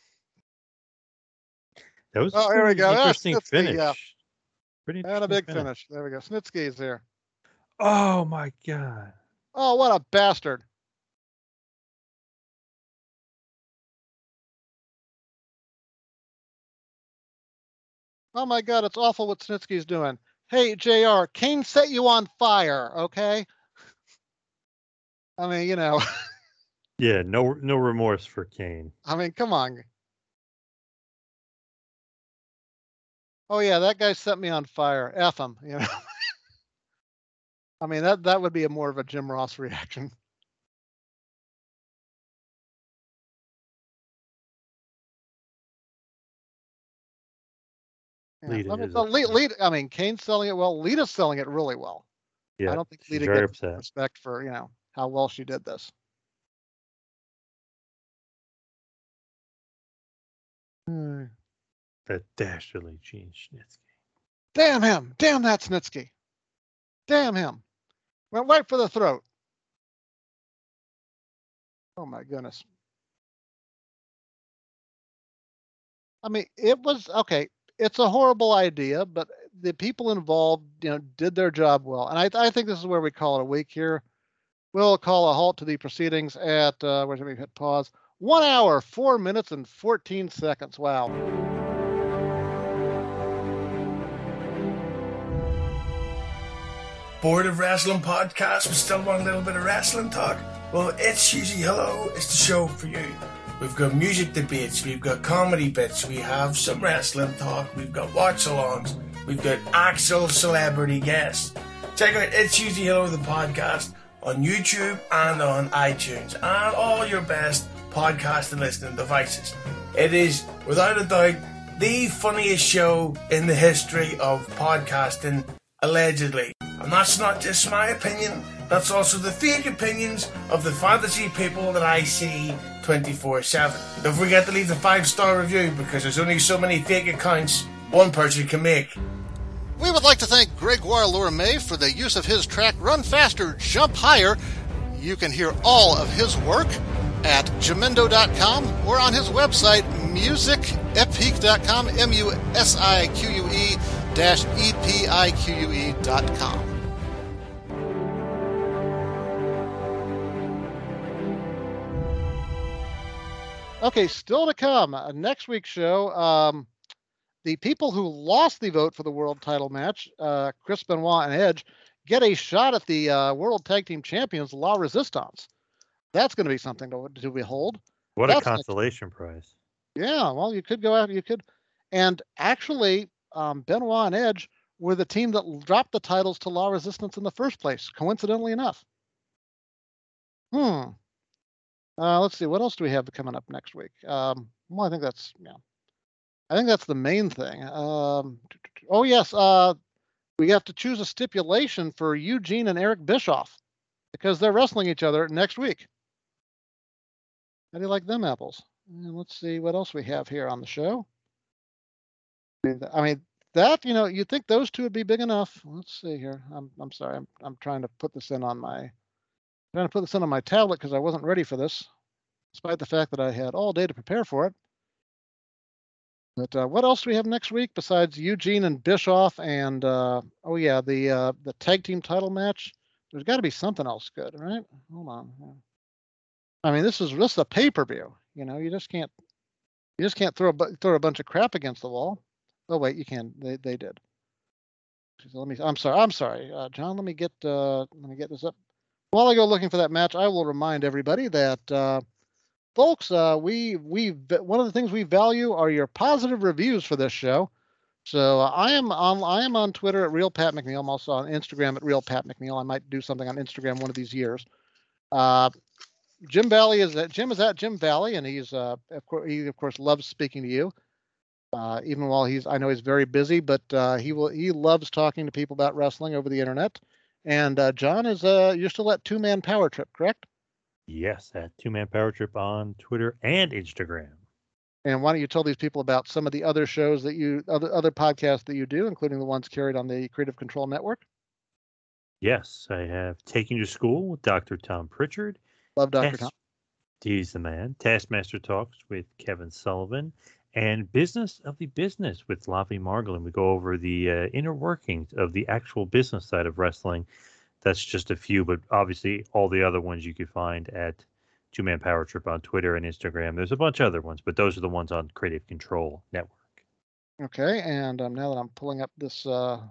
That was here we go. Interesting finish. Yeah. Pretty and a big finish. There we go. Snitsky's here. Oh, my God. Oh, what a bastard. Oh, my God, it's awful what Snitsky's doing. Hey, JR, Kane set you on fire, okay? I mean, Yeah, no remorse for Kane. I mean, come on. Oh yeah, that guy set me on fire. F him, I mean, that would be more of a Jim Ross reaction. Yeah. I mean, Kane's selling it well. Lita's selling it really well. Yeah, I don't think Lita gets respect for how well she did this. That dastardly Gene Snitsky. Damn him! Damn that Snitsky! Damn him! Went right for the throat. Oh my goodness. I mean, it was okay. It's a horrible idea, but the people involved, did their job well. And I think this is where we call it a week here. We'll call a halt to the proceedings at where should we hit pause? 1 hour, 4 minutes, and 14 seconds. Wow. Bored of wrestling podcasts but still want a little bit of wrestling talk? Well, It's Usually Hello is the show for you. We've got music debates, we've got comedy bits, we have some wrestling talk, we've got watch-alongs, we've got actual celebrity guests. Check out It's Usually Hello, the podcast, on YouTube and on iTunes and all your best podcast and listening devices. It is, without a doubt, the funniest show in the history of podcasting, allegedly. And that's not just my opinion, that's also the fake opinions of the fantasy people that I see 24/7. Don't forget to leave the 5-star review, because there's only so many fake accounts one person can make. We would like to thank Gregoire Lourmet for the use of his track Run Faster, Jump Higher. You can hear all of his work at Jamendo.com or on his website musicepique.com, musique-epique.com. Okay, still to come. Next week's show, the people who lost the vote for the world title match, Chris Benoit and Edge, get a shot at the World Tag Team Champions, La Resistance. That's going to be something to behold. What a consolation prize. Yeah, well, you could go out, and actually, Benoit and Edge were the team that dropped the titles to La Resistance in the first place, coincidentally enough. Let's see, what else do we have coming up next week? Well, I think that's the main thing. Oh yes, we have to choose a stipulation for Eugene and Eric Bischoff, because they're wrestling each other next week. How do you like them apples? And let's see what else we have here on the show. I mean that, you'd think those two would be big enough. Let's see here. I'm sorry. I'm trying to put this in on my tablet because I wasn't ready for this, despite the fact that I had all day to prepare for it. But what else do we have next week besides Eugene and Bischoff and the tag team title match? There's got to be something else good, right? Hold on. I mean, this is a pay-per-view. You just can't throw a bunch of crap against the wall. Oh wait, you can. They did. So I'm sorry, John. Let me get this up. While I go looking for that match, I will remind everybody that. Folks, we one of the things we value are your positive reviews for this show. So I am on Twitter at Real Pat McNeil. I'm also on Instagram at Real Pat McNeil. I might do something on Instagram one of these years. Jim Valley is at Jim Valley, and he of course loves speaking to you. Even while I know he's very busy, but he loves talking to people about wrestling over the internet. And John is you're still at 2-Man Power Trip, correct? Yes, at 2-Man Power Trip on Twitter and Instagram. And why don't you tell these people about some of the other shows that other podcasts that you do, including the ones carried on the Creative Control Network? Yes, I have Taking You to School with Dr. Tom Pritchard. Love Dr. Tom. He's the man. Taskmaster Talks with Kevin Sullivan. And Business of the Business with Lavi Margolin. We go over the inner workings of the actual business side of wrestling. That's just a few, but obviously all the other ones you can find at 2-Man Power Trip on Twitter and Instagram. There's a bunch of other ones, but those are the ones on Creative Control Network. Okay, and now that I'm pulling up this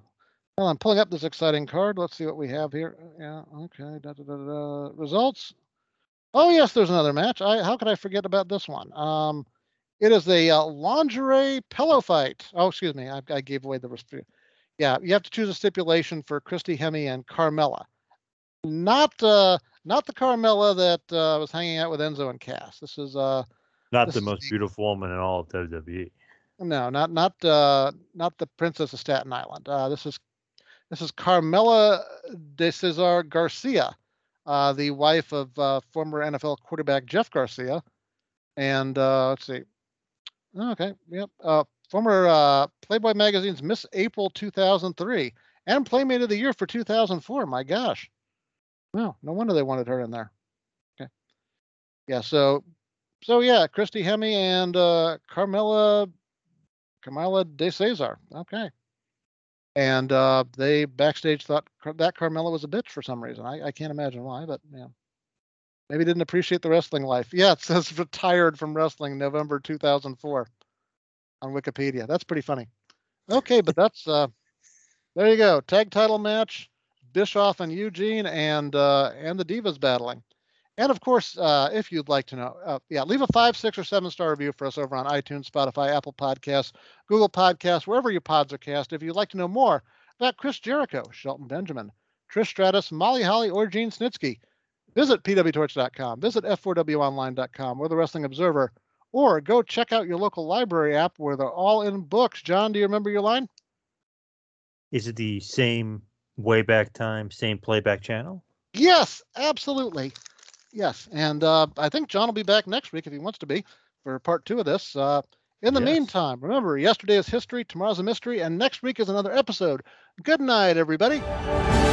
exciting card, let's see what we have here. Yeah, okay. Results. Oh yes, there's another match. How could I forget about this one? It is a lingerie pillow fight. Oh, excuse me, I gave away the rest. Yeah, you have to choose a stipulation for Christy Hemme and Carmella. Not the Carmella that was hanging out with Enzo and Cass. This is not the most beautiful woman in all of WWE. No, not the Princess of Staten Island. This is Carmella de Cesar Garcia, the wife of former NFL quarterback Jeff Garcia, and let's see. Okay, yep. Former Playboy Magazine's Miss April 2003 and Playmate of the Year for 2004. My gosh. Well, no wonder they wanted her in there. Okay. Yeah. So yeah, Christy Hemme and Carmella de Cesar. Okay. And they backstage thought that Carmella was a bitch for some reason. I can't imagine why, but yeah. Maybe didn't appreciate the wrestling life. Yeah, it says retired from wrestling November 2004 on Wikipedia. That's pretty funny. Okay, but that's there you go. Tag title match, Bischoff and Eugene, and the Divas battling. And of course, if you'd like to know, leave a 5, 6, or 7-star review for us over on iTunes, Spotify, Apple Podcasts, Google Podcasts, wherever your pods are cast. If you'd like to know more about Chris Jericho, Shelton Benjamin, Trish Stratus, Molly Holly, or Gene Snitsky, visit pwtorch.com, visit f4wonline.com, or the Wrestling Observer, or go check out your local library app where they're all in books. John, do you remember your line? Is it the same Wayback Time, same playback channel? Yes, absolutely. Yes, and I think John will be back next week if he wants to be for part 2 of this. In the meantime, remember, yesterday is history, tomorrow's a mystery, and next week is another episode. Good night, everybody.